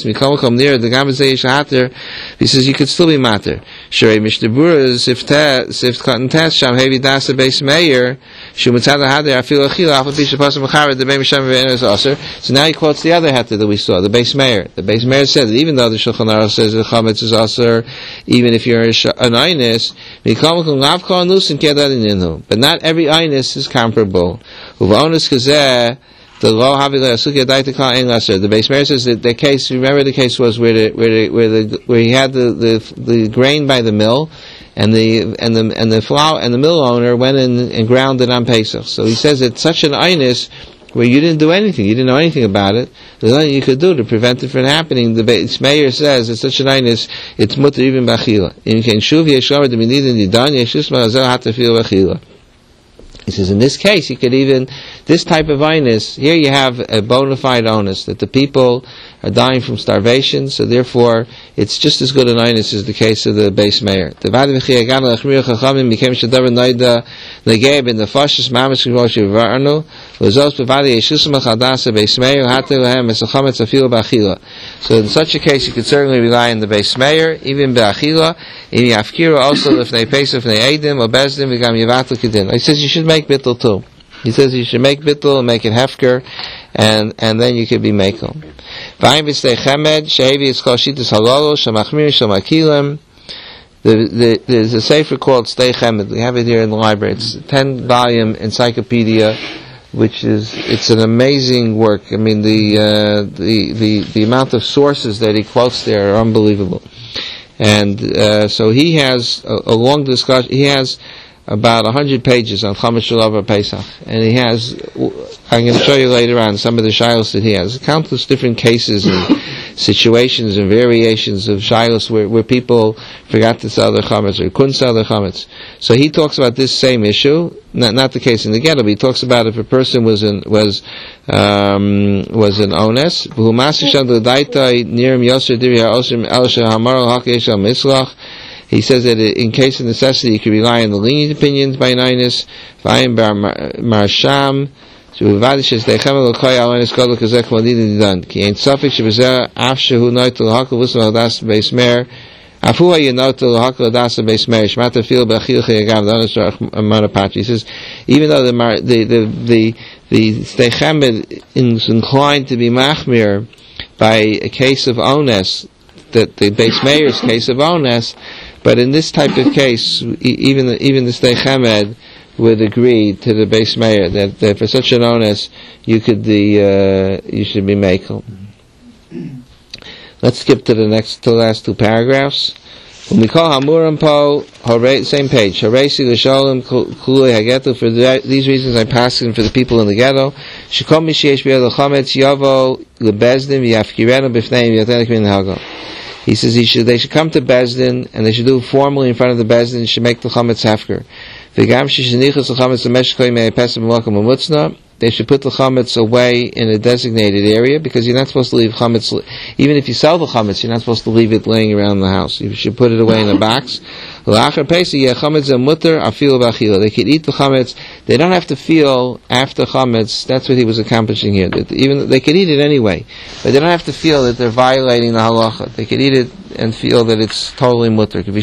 He says you could still be mater. Shrei Mishnah Berurah sift sift cotton test sham heavy dasa base mayor shumatzad hader afil achil alpha pisha pasam b'chared the beim sham ve'enes aser. So now he quotes the other heter that we saw, the base mayor. The base mayor said that even though the Shulchan Aruch says the chametz is aser, even if you're an aynis, mikol makom lav kol nusin kedadininu. But not every aynis is comparable. Uvaonus kazeh. The law the base mayor says that the case. Remember, the case was where the where the, where the where he had the, the the grain by the mill, and the and the and the flour and the mill owner went in and ground it on Pesach. So he says it's such an aynis where you didn't do anything, you didn't know anything about it. There's nothing you could do to prevent it from happening. The base mayor says it's such an aynis, it's mutter even b'achila. In ken shuv yeshomer the minidin didan yeshus ma'azel hatafil b'achila. He says, in this case, you could even, this type of aynis, here you have a bona fide onus, that the people are dying from starvation, so therefore, it's just as good an aynis as the case of the base mayor. The Vadi V'chiyah Gam L'chmir Chachamim became Shadavar Noida Negeb in the Fashis Mamish K'mosh Yivarnu, L'zos B'vadi Yeshusam L'chadasa base mayor, Hatei L'hem Esachametz Afil B'achila. So in such a case, you could certainly rely on the base mayor, even B'achila, in Yafkiru also L'fnei Pesach L'fnei Eidim, Obezdin V'gam Yivatul Kedin. He says you should make bittul too. He says you should make bittul and make it hefker, and and then you could be mekel. The there's a sefer called Stei Chemed. We have it here in the library. It's a ten volume encyclopedia, which is it's an amazing work. I mean the uh, the the the amount of sources that he quotes there are unbelievable. And uh, so he has a, a long discussion. He has about a hundred pages on Chametz Shalav Pesach, and he has. I'm going to show you later on some of the shilos that he has. Countless different cases and situations and variations of shilos where, where people forgot to sell their chametz or couldn't sell their chametz. So he talks about this same issue, not not the case in the ghetto, but he talks about if a person was in was um, was an ones, he says that in case of necessity, you can rely on the lenient opinions by Ninus, Vayim Bar Marsham, Shuvadishes Dechem Lokai Alanis Godel Kazek Madin Dun. Ki ain't suffix Shabazer Afshahu Noitel Hakal Wisma Das Beis Mer. Afuha Yenotel Hakal Das Beis Mer. Shmata Fil Bachil Chayagav Danis Manapachi. He says, even though the the the the the Steichemed is inclined to be machmir by a case of ones, that the Beis Meir's case of ones. But in this type of case, even the, even the Stei Chamed would agree to the Beis Meir that, that for such an onus, you could the uh, you should be makel. Let's skip to the next to the last two paragraphs. When we call Hamurim Po, same page. Haresi l'shalom kulei hagetu. For these reasons, I'm passing for the people in the ghetto. Shekom mishyesh b'yad l'chametz yavo lebezdim v'yafkirenu b'fneim v'yatenik min hago. He says he should, they should come to Bezdin, and they should do it formally in front of the Bezdin, and should make the Chametz Hefker. They should put the Chametz away in a designated area, because you're not supposed to leave Chametz, even if you sell the Chametz, you're not supposed to leave it laying around the house. You should put it away in a box. They could eat the Chametz. They don't have to feel after Chametz. That's what he was accomplishing here. That even they could eat it anyway, but they don't have to feel that they're violating the halacha. They could eat it and feel that it's totally mutter. The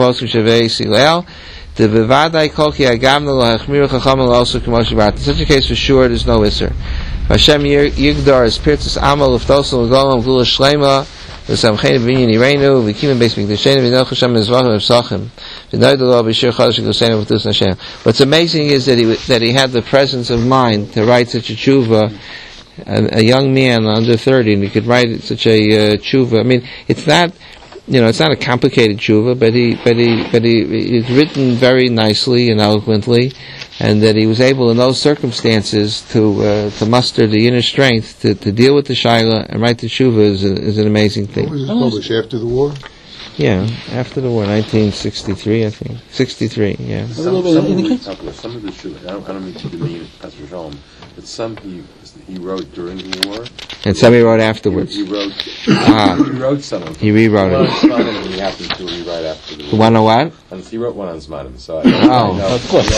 bevadai kolki agamna lo hachmiru chachamim also k'moshe b'at. In such a case, for sure, there's no isser. Hashem yigdar is pirtzis amal uftosul v'golam v'ula shlema v'samchein v'inyin ireinu v'kimin beis mikdashenu v'noch Hashem mizvachim v'sachim v'noidalo b'shir chodesh v'gosenu v'tus Hashem. What's amazing is that he that he had the presence of mind to write such a tshuva. A, a young man under thirty, and he could write such a uh, tshuva. I mean, it's not. You know, it's not a complicated tshuva, but he, but he, but he, it's written very nicely and eloquently, and that he was able in those circumstances to uh, to muster the inner strength to, to deal with the shaila and write the tshuva is, a, is an amazing thing. When was this published? After the war? Yeah, after the war, nineteen sixty-three, I think. sixty-three, yeah. Some, some, of, the, some of the tshuva, I don't, I don't mean to demean Pastor Shalom, but some he he wrote during the war. And some he wrote afterwards. He, he wrote. Ah. He wrote some of them. He rewrote one it. On Zmanim, and he happened to rewrite after the war. One on what? And he wrote one on Zmanim. So I, oh, I know, of course.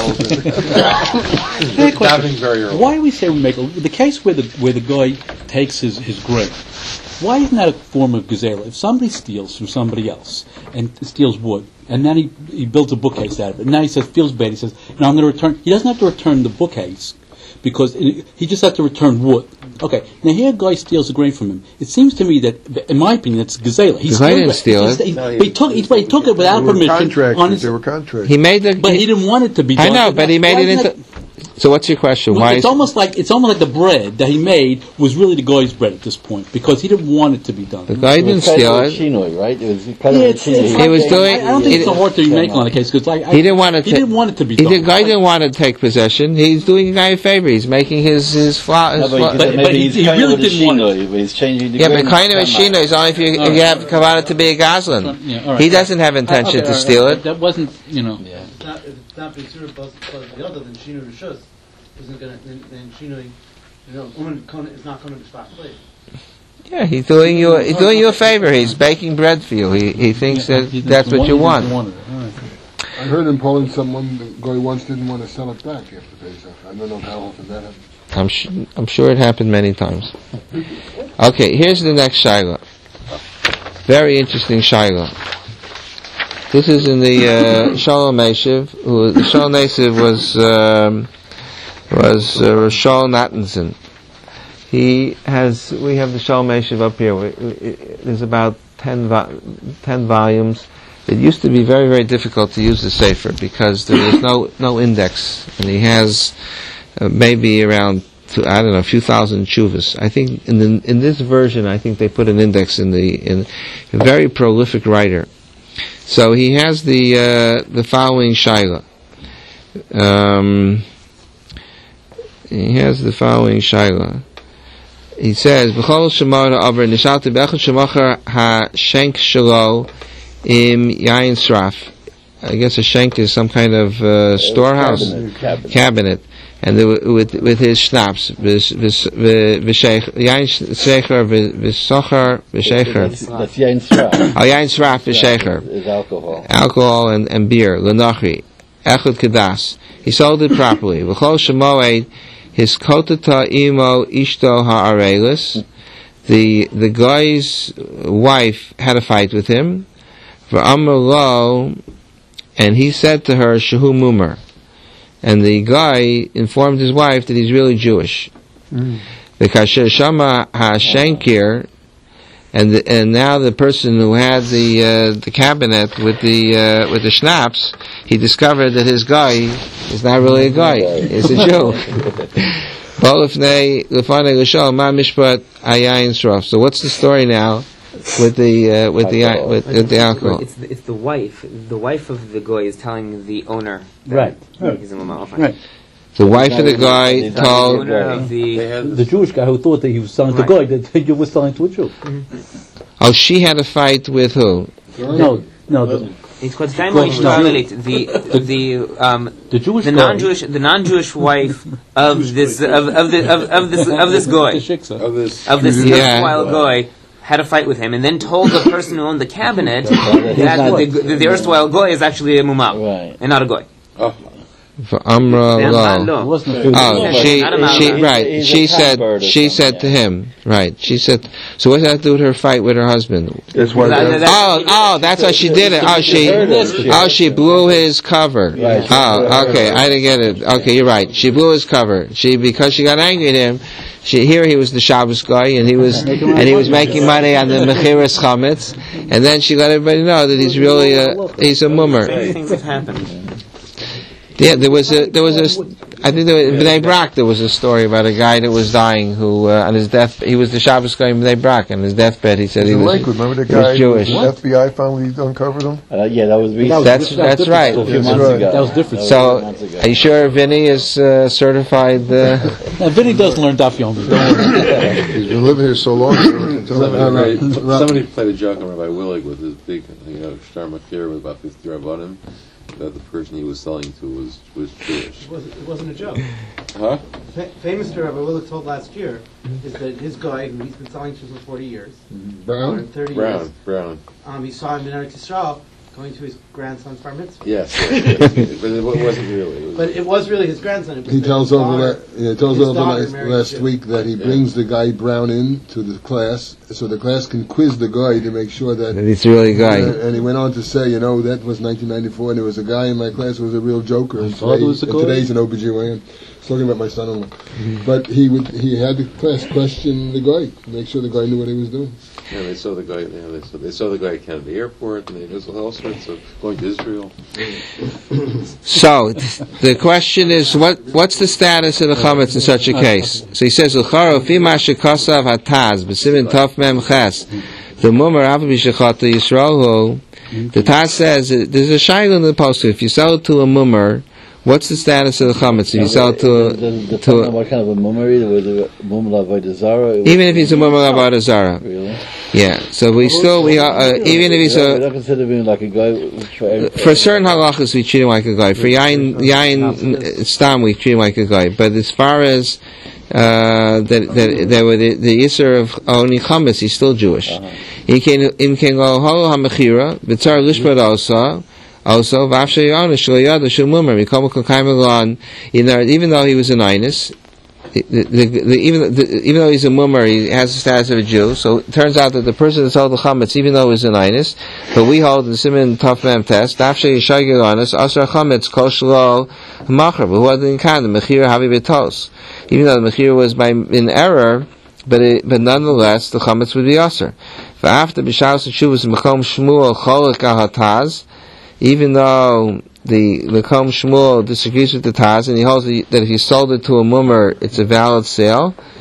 Very early. Why do we say we make a, the case where the where the guy takes his his grain? Why isn't that a form of gezerah? If somebody steals from somebody else and steals wood, and then he he builds a bookcase out of it, and now he says feels bad. He says, "No, I'm going to return." He doesn't have to return the bookcase because it, he just has to return wood. Okay, now here a guy steals the grain from him. It seems to me that, in my opinion, it's gezerah. He didn't steal it. He, he, he, he took he, he took it without There were permission. contracts. On his, There were contracts. He made the. but he, he didn't want it to be done. I know, but he made it into. That, so what's your question? Well, Why? It's is, almost like it's almost like the bread that he made was really the guy's bread at this point because he didn't want it to be done. The guy didn't steal it. Shinoi, right? It was kind Yeah, of it's, it's He like, was doing- I, I don't think he it's a did- hard to make on the case because like I, He didn't want to. he didn't want it to be He done. did, guy didn't want to take possession. He's doing a guy a favor. He's making his his flour. No, His but, flour. he, but- maybe but he- he's he kind really of with didn't want it. Shinoi, but he's changing the Yeah, grain but kind of a somehow. shino is only if you, if you have Kavanah to be a goslin. Yeah, all right. He doesn't have intention Okay, to all right, steal all it. right. That wasn't, you know. Yeah. If it's not, if it's not B'Yisur B'Az the other, then Shino Rishus isn't going to, then, then Shino, you know, Uman Kona is not going to be spot slave. Yeah, he's doing you. A, he's doing you a favor. He's baking bread for you. He he thinks Yeah, that he- that's the what one you he want. wanted it. All right. I heard in Poland someone, the guy once didn't want to sell it back after Pesach. I don't know how often that happens. I'm su- I'm sure it happened many times. Okay, here's the next shaila. Very interesting shaila. This is in the uh, Shalom Eshiv. Who the Shalom Eshiv was um, was uh, Rashal Nathanson. He has. We have the Shalom Eshiv up here. We, we, there's about ten vo- ten volumes. It used to be very very difficult to use the Sefer because there was no no index, and he has uh, maybe around. To, I don't know, a few thousand chuvas. I think in the, in this version, I think they put an index in the in a very prolific writer. So he has the uh, the following shaila. Um, he has the following shaila. he says, "B'chol shemara over nishalti b'echad shemacher ha-shenk shelo im yain sraf." I guess a shenk is some kind of uh, storehouse cabinet, cabinet. cabinet, and the, with with his schnapps, v'shecher v'socher v'shecher. That's that's yain sraf. Oh, yain sraf v'shecher. Is alcohol. Alcohol and, and beer. L'nachri echad kedas. He sold it properly. V'chol shemoed his kotata imo ishto ha'arelis. The the guy's wife had a fight with him. V'amar lo. And he said to her, Shehu Mumar. And the guy informed his wife that he's really Jewish. Mm. Because Shama HaShankir, and the, and now the person who had the uh, the cabinet with the uh, with the schnapps, he discovered that his guy is not really a guy; he's a Jew. So what's the story now with the uh, with the uh, with, with the alcohol? It's the, it's the wife. The wife of the guy is telling the owner. Right. Right. He's a mama. Right. The wife of the guy The told owner of the, The Jewish guy who thought that he was selling Right. to Goy, that you were selling to a Jew. Oh, she had a fight with who? No, no, the, it's called the Well, the the um the Jewish the guy. non-Jewish the non-Jewish wife of this of of the of, of this of this The guy shiksa. Of this, of this Yeah. erstwhile guy had a fight with him and then told the person who owned the cabinet that not- the, the, the erstwhile guy is actually a mumal Right. and not a guy. oh, For Amra Then, Lo. no. It wasn't a Oh, she, Not a she, Malach. right. He's a She said, convert or she something, said to him, right. She said, so what does that do with her fight with her husband? That's why. That- That, that- Oh, oh, that's why she did it. Oh, she, oh, she blew his cover. Right. Oh, okay, I didn't get it. Okay, you're right. She blew his cover. She, because she got angry at him, she, here he was the Shabbos guy, and he was, and he was making money on the Mechiras Chametz, and then she let everybody know that he's really a, he's a mummer. Many things have happened. Yeah, there was a, there was a, I think there was, in Bnei Brak there was a story about a guy that was dying who, uh, on his death, he was the Shabbos guy in Bnei Brak, on his deathbed he said he in was, Lakewood, remember the he was guy? Jewish. The F B I finally uncovered him. Uh, yeah, that was recent. That's, that's right. A few That's months right. ago. That was different. That So, a few months ago. are you sure Vinny is uh, certified? Uh, Now, Vinny does learn Daf Yomi. Don't worry. He's been living here so long. somebody, played, right. somebody played a joke on Rabbi Willig with his big, you know, Shtar Machir with about fifty Rabbanim, that the person he was selling to was was Jewish. It wasn't, it wasn't a joke. Huh? Fa- famous story Rabbi Willig told last year is that his guy, who he's been selling to for forty years, or Brown? thirty Brown, years, Brown. um, he saw him in Eretz Yisrael going to his grandson's bar mitzvah. Yes, yes, yes. But it wa- wasn't really. It was, But it was really his grandson. It was He his tells over daughter. that. Yeah, he tells his over daughter last, married last Jew. week that he brings the guy Brown in to the class, so the class can quiz the guy to make sure that. that he's really a guy. Uh, and he went on to say, you know, that was nineteen ninety-four, and there was a guy in my class who was a real joker. And, father today, was a and guy? today's an O B G Y N. He's talking about my son-in-law. But he would he had the class question the guy, to make sure the guy knew what he was doing. yeah, they saw the guy. Yeah, they saw they saw the guy at Kennedy Airport, and they did all sorts of going to Israel. So, the question is, what what's the status of the chametz in such a case? So he says, "L'charo fi ma shekasav hataz b'simin tov mem ches the mumar avu b'shechata Yisrael hu." The Taz says that there's a shaila in the posture. If you sell it to a mumar, what's the status of the chametz? If you sell it to a, Does it to depend on a, what kind of a mummery? Was it a mummer avodah zara? even if he's a mumar avodah zara, Really? yeah. So we still we are uh, even if he's We a don't consider him like a guy for every- for certain halachas we treat him like a guy. For yain yain stam we treat him like a guy. But as far as uh, that that that with the, the isser of only chametz, he's still Jewish. He can in can go holo hamachira v'tzar lishbad also. Also, v'afshe yonu shlo yad shel mumar mikomo kokaim alon. Even though he was an inus, the, the, the, even the, even though he's a mummer, he has the status of a Jew. So it turns out that the person that sold the chametz, even though he's an inus, but we hold the siman tough mem test. Dafshe yishagir onis asar chametz kol shlo macher v'huadin kan the mechira havi betos. Even though the mechira was by in error, but it, but nonetheless the chametz would be asar. After b'shaus shuvas mekom shmuel cholak ahataz. Even though the Mekom Shmuel disagrees with the Taz, and he holds that if you sold it to a mummer, it's a valid sale.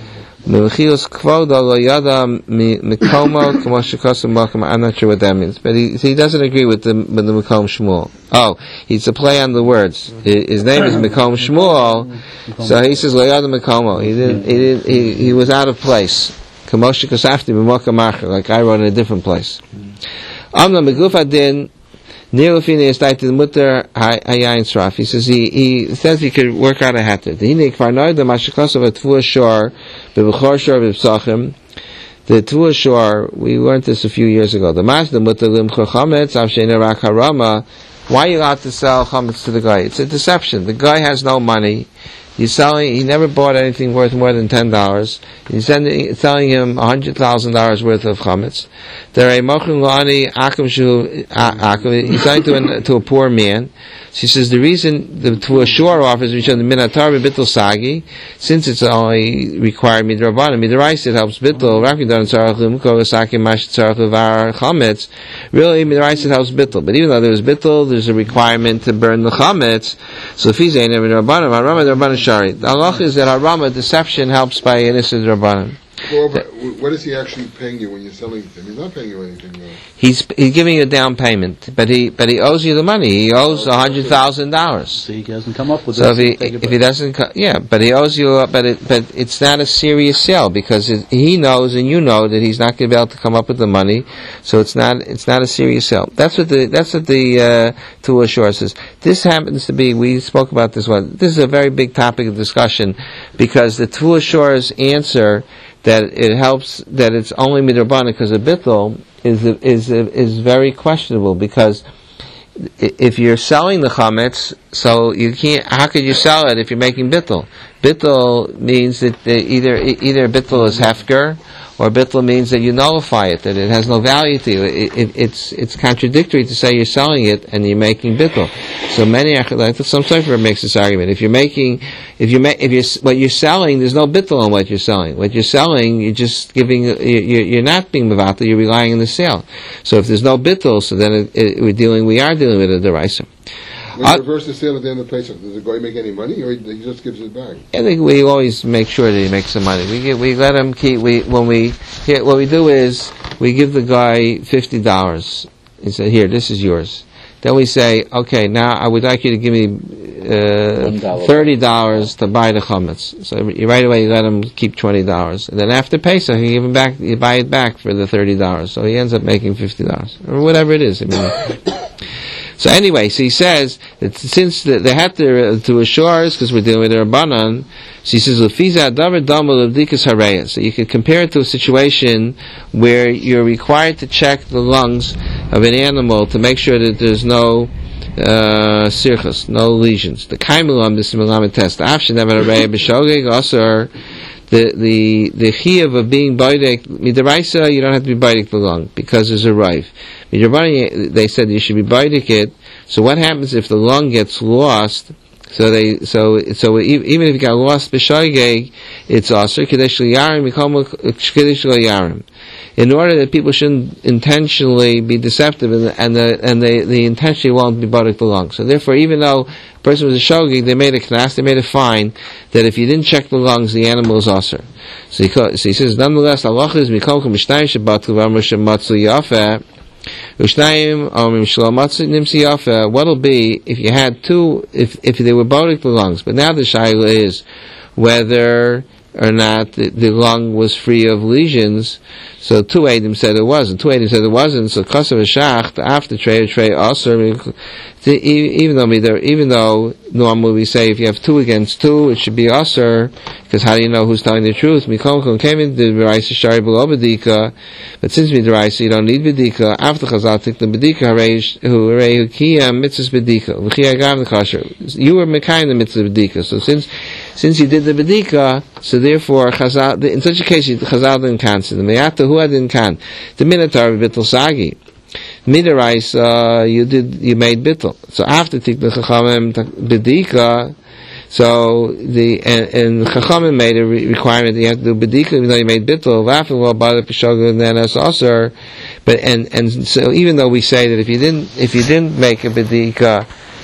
Mechilos kvoda lo yada mikomo k'mo shekosem makom. I'm not sure what that means, but he he doesn't agree with the with the Mekom Shmuel. Oh, he's a play on the words. His name is Mekom Shmuel, so he says lo yada mikomo. He didn't. He didn't. He, he was out of place. K'mo shekosafti b'makom acher, like I wrote in a different place. Amna megufa din. Near Lefine is like the mutter hayayin sraf. He says he he says he could work out a hatter. The hinik farnoy the mashikos of a tvua shor, bebechor shor bepsachim. The tvua shor, we learned this a few years ago. The mas the mutter limchor chametz avshena rak harama. Why are you allowed to sell chametz to the guy? It's a deception. The guy has no money. He's selling. He never bought anything worth more than ten dollars. He's sending, selling him a hundred thousand dollars worth of chametz. They're a mochim lani akum shu akum. He's selling to a, to a poor man. She says the reason the to a shore offers which are the minatar bittul sagi, since it's only required midrabanan midrais, it helps bittul. Rakidan tzarachum kosaki mash tzarachuvar chametz. Really, midrais it helps bittul. But even though there was bittul, there's a requirement to burn the chametz. So if he's a midrabanan, harama midrabanan shari. The halach is that harama deception helps by innocent rabbanan. Well, but what is he actually paying you when you're selling to him? He's not paying you anything, though. He's he's giving you a down payment, but he but he owes you the money. He owes a hundred thousand dollars. So he doesn't come up with So it. if he if he doesn't, co- yeah, but he owes you, uh, but it but it's not a serious sale because it, he knows and you know that he's not going to be able to come up with the money. So it's not it's not a serious sale. That's what the that's what the uh, Tua Shor says. This happens to be. We spoke about this one. This is a very big topic of discussion because the Tua Shor's answer that it helps, that it's only midrabanan because of bittul is is is very questionable because if you're selling the chametz, so you can't. How could you sell it if you're making bittul? Bittul means that either either bittul is hefker, or bittul means that you nullify it, that it has no value to you. It, it, it's it's contradictory to say you're selling it and you're making bittul. So many, like some Sefer makes this argument. If you're making, if you make, if you what you're selling, there's no bittul on what you're selling. What you're selling, you're just giving. You're, you're not being mevatel. You're relying on the sale. So if there's no bittul, so then it, it, we're dealing. We are dealing with a deraisa. When you reverse the sale at the end of the place, does the guy make any money, or he just gives it back? I think we always make sure that he makes some money. We get, we let him keep. We when we here, what we do is we give the guy fifty dollars. He said, "Here, this is yours." Then we say, "Okay, now I would like you to give me uh, thirty dollars to buy the chametz." So you, right away you let him keep twenty dollars, and then after Pesach you give him back. You buy it back for the thirty dollars. So he ends up making fifty dollars or whatever it is. I mean. So anyway, so he says that since the, they had to to assure us because we're dealing with a rabbanan, so he says lefiza davar damal abdikas hareya. So you can compare it to a situation where you're required to check the lungs of an animal to make sure that there's no uh, sirchus, no lesions. The kaimulam this milam test. Afshin never hareya b'shogeg also. The the the chiyuv of being baidik midaraisa, you don't have to be baidik the lung because there's a rife. Midrabani, they said you should be baidik it. So what happens if the lung gets lost? So they so so even if it got lost b'shoigeg, it's aser kadesh yarim become kadesh yarim. In order that people shouldn't intentionally be deceptive and the, and the, and they, they intentionally won't be baidik the lung. So therefore, even though a person was a shogeg, they made a knas, they made a fine that if you didn't check the lungs, the animal is aser. So he, so he says, nonetheless, Allah is mikom mishnayim shabatu v'amr shematzu yafeh. What'll be if you had two, if if they were baidik the lungs? But now the shaila is whether or not the, the lung was free of lesions. So two Eidim said it wasn't. Two Eidim said it wasn't. So kasav shacht after trey trey aser. Even though even though normally we say if you have two against two, it should be aser, because how do you know who's telling the truth? Mikom came in the v'raisa shari below bedika, but since midiraisa you don't need bedika. After Chazal took the bedika hareish who harei kiyam mitzvah bedika v'chiyagam the kasher. You were mekayim the mitzvah bedika. So since since you did the bedika, so therefore Chazal in such a case Chazal didn't cancel the meyata who didn't can the minatar bittul sagi. Midarais, uh, you did, you made bittul. So after Tikna Chachamim bedika, so the and, and Chachamim made a re- requirement that you have to do bedika, even though you made bittul. Vafin well bada pishoga and then as aser. But and and so even though we say that if you didn't if you didn't make a bedika,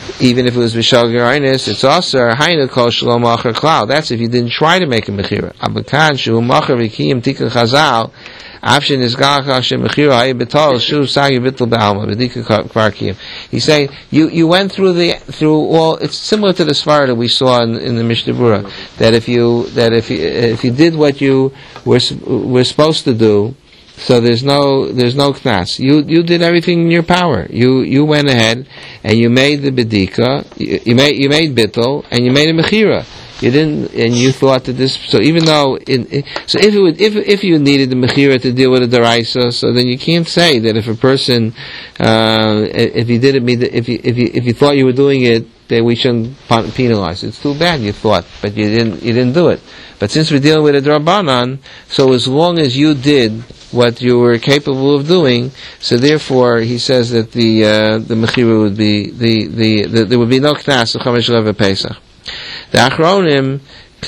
even if it was Bishal Gerainis, it's also Hainu Kol Shalom Acher Klal. That's if you didn't try to make a Mechira. Abakan Shu Macher Vikiyim Tikkun Chazal Afshin Izgach Hashem Mechira Hay Betal Shu Sagi Bittul Ba'alma B'Dika Kvar Kiyim. He's saying you you went through the through all. It's similar to the svara that we saw in, in the Mishnah Berurah, that if you that if you if you did what you were were supposed to do. So there's no there's no knas. You you did everything in your power. You you went ahead and you made the bedika. You, you made you made bittul and you made a mechira. You didn't, and you thought that this. So even though, in, in, so if it would, if if you needed the mechira to deal with a deraisa, so then you can't say that if a person, uh, if you did it, if you if you if you thought you were doing it, that we shouldn't penalize. It's too bad you thought, but you didn't you didn't do it. But since we're dealing with a drabanan, so as long as you did what you were capable of doing, so therefore he says that the uh, the mechira would be the, the, the there would be no knas of Chamesh Lev Pesach. The Achronim,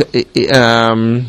um,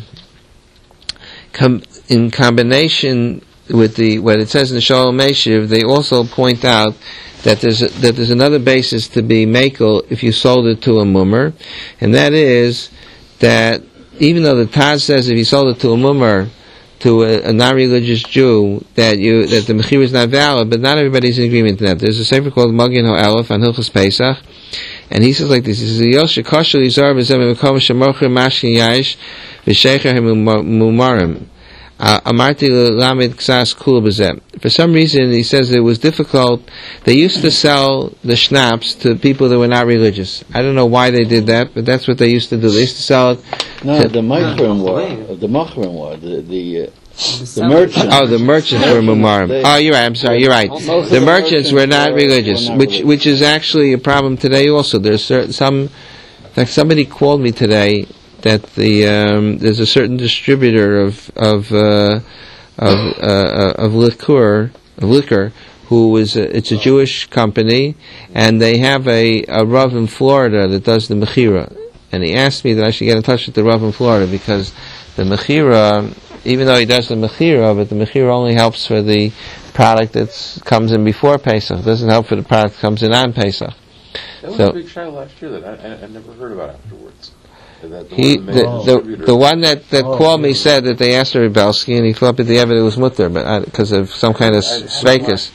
com- in combination with the what it says in the Shalom Meshiv, they also point out that there's a, that there's another basis to be makel if you sold it to a mummer, and that is that even though the Taz says if you sold it to a mummer, to a, a non-religious Jew, that you that the mechira is not valid, but not everybody's in agreement to that. There's a sefer called Magen HaElef on Hilchos Pesach, and he says like this: he says, "Yoshe kosher lizar b'zem mekom shemocher mashkin yayish v'shecher mumarim." Amarti lamed ksas kul b'zem. For some reason, he says it was difficult. They used to sell the schnapps to people that were not religious. I don't know why they did that, but that's what they used to do. They used to sell it. No, the Machrim war, the Machrim war, the the, uh, the merchants. Oh, the merchants were mumarim. Oh, you're right. I'm sorry. You're right. The merchants were not religious, which which is actually a problem today. Also, there's certain, some. Like somebody called me today that the um, there's a certain distributor of of uh, of, uh, of liquor of liquor who is a, it's a Jewish company, and they have a, a Rav in Florida that does the mechira. And he asked me that I should get in touch with the Rav in Florida because the mechira, even though he does the mechira, but the mechira only helps for the product that comes in before Pesach. It doesn't help for the product that comes in on Pesach. That was so, a big trial last year that I, I, I never heard about afterwards. That the he, one the, the, the, the one that, that oh, called me said that they asked Rebelsky, and he thought that the evidence was mutter, but because of some kind of sveikus.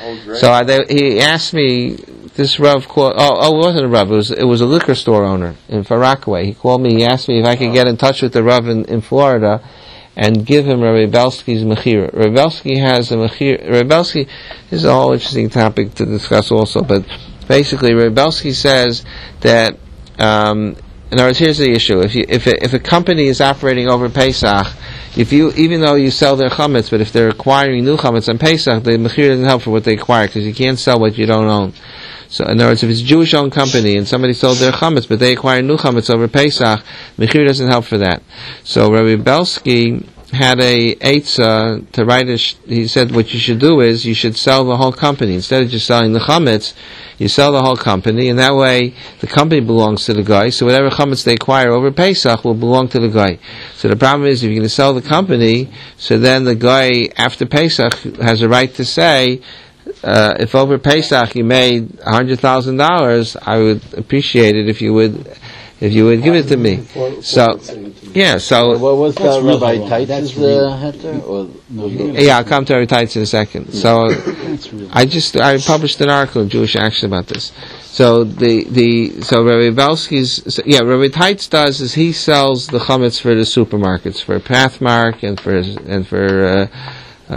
So I, they, he asked me. This Rav called. Oh, oh, it wasn't a Rav. It was it was a liquor store owner in Far Rockaway. He called me. He asked me if I could get in touch with the Rav in, in Florida and give him Rabbi Belsky's mechira. Rabbi Belsky has a mechira. Rabbi Belsky is a whole interesting topic to discuss also, but basically Rabbi Belsky says that. Um, in other words, here's the issue: if you if a, if a company is operating over Pesach, if you even though you sell their chametz, but if they're acquiring new chametz on Pesach, the mechira doesn't help for what they acquire because you can't sell what you don't own. So, in other words, if it's a Jewish-owned company and somebody sold their chametz, but they acquire new chametz over Pesach, mechira doesn't help for that. So, Rabbi Belsky had a eitzah to write a. Sh- he said, what you should do is you should sell the whole company instead of just selling the chametz. You sell the whole company, and that way the company belongs to the guy. So whatever chametz they acquire over Pesach will belong to the guy. So the problem is, if you're going to sell the company, so then the guy after Pesach has a right to say. Uh, if over Pesach you made a hundred thousand dollars, I would appreciate it if you would, if you would give it to me. So, yeah. So, what was That's that real Rabbi wrong. Titus' That's real. uh, heter? Or No, was you it- can't- yeah, I'll come to Rabbi Tights in a second. So, That's real. I just I published an article in Jewish Action about this. So the the so Rabbi Belsky's so, yeah Rabbi Tights does is he sells the chametz for the supermarkets for Pathmark and for and for. Uh,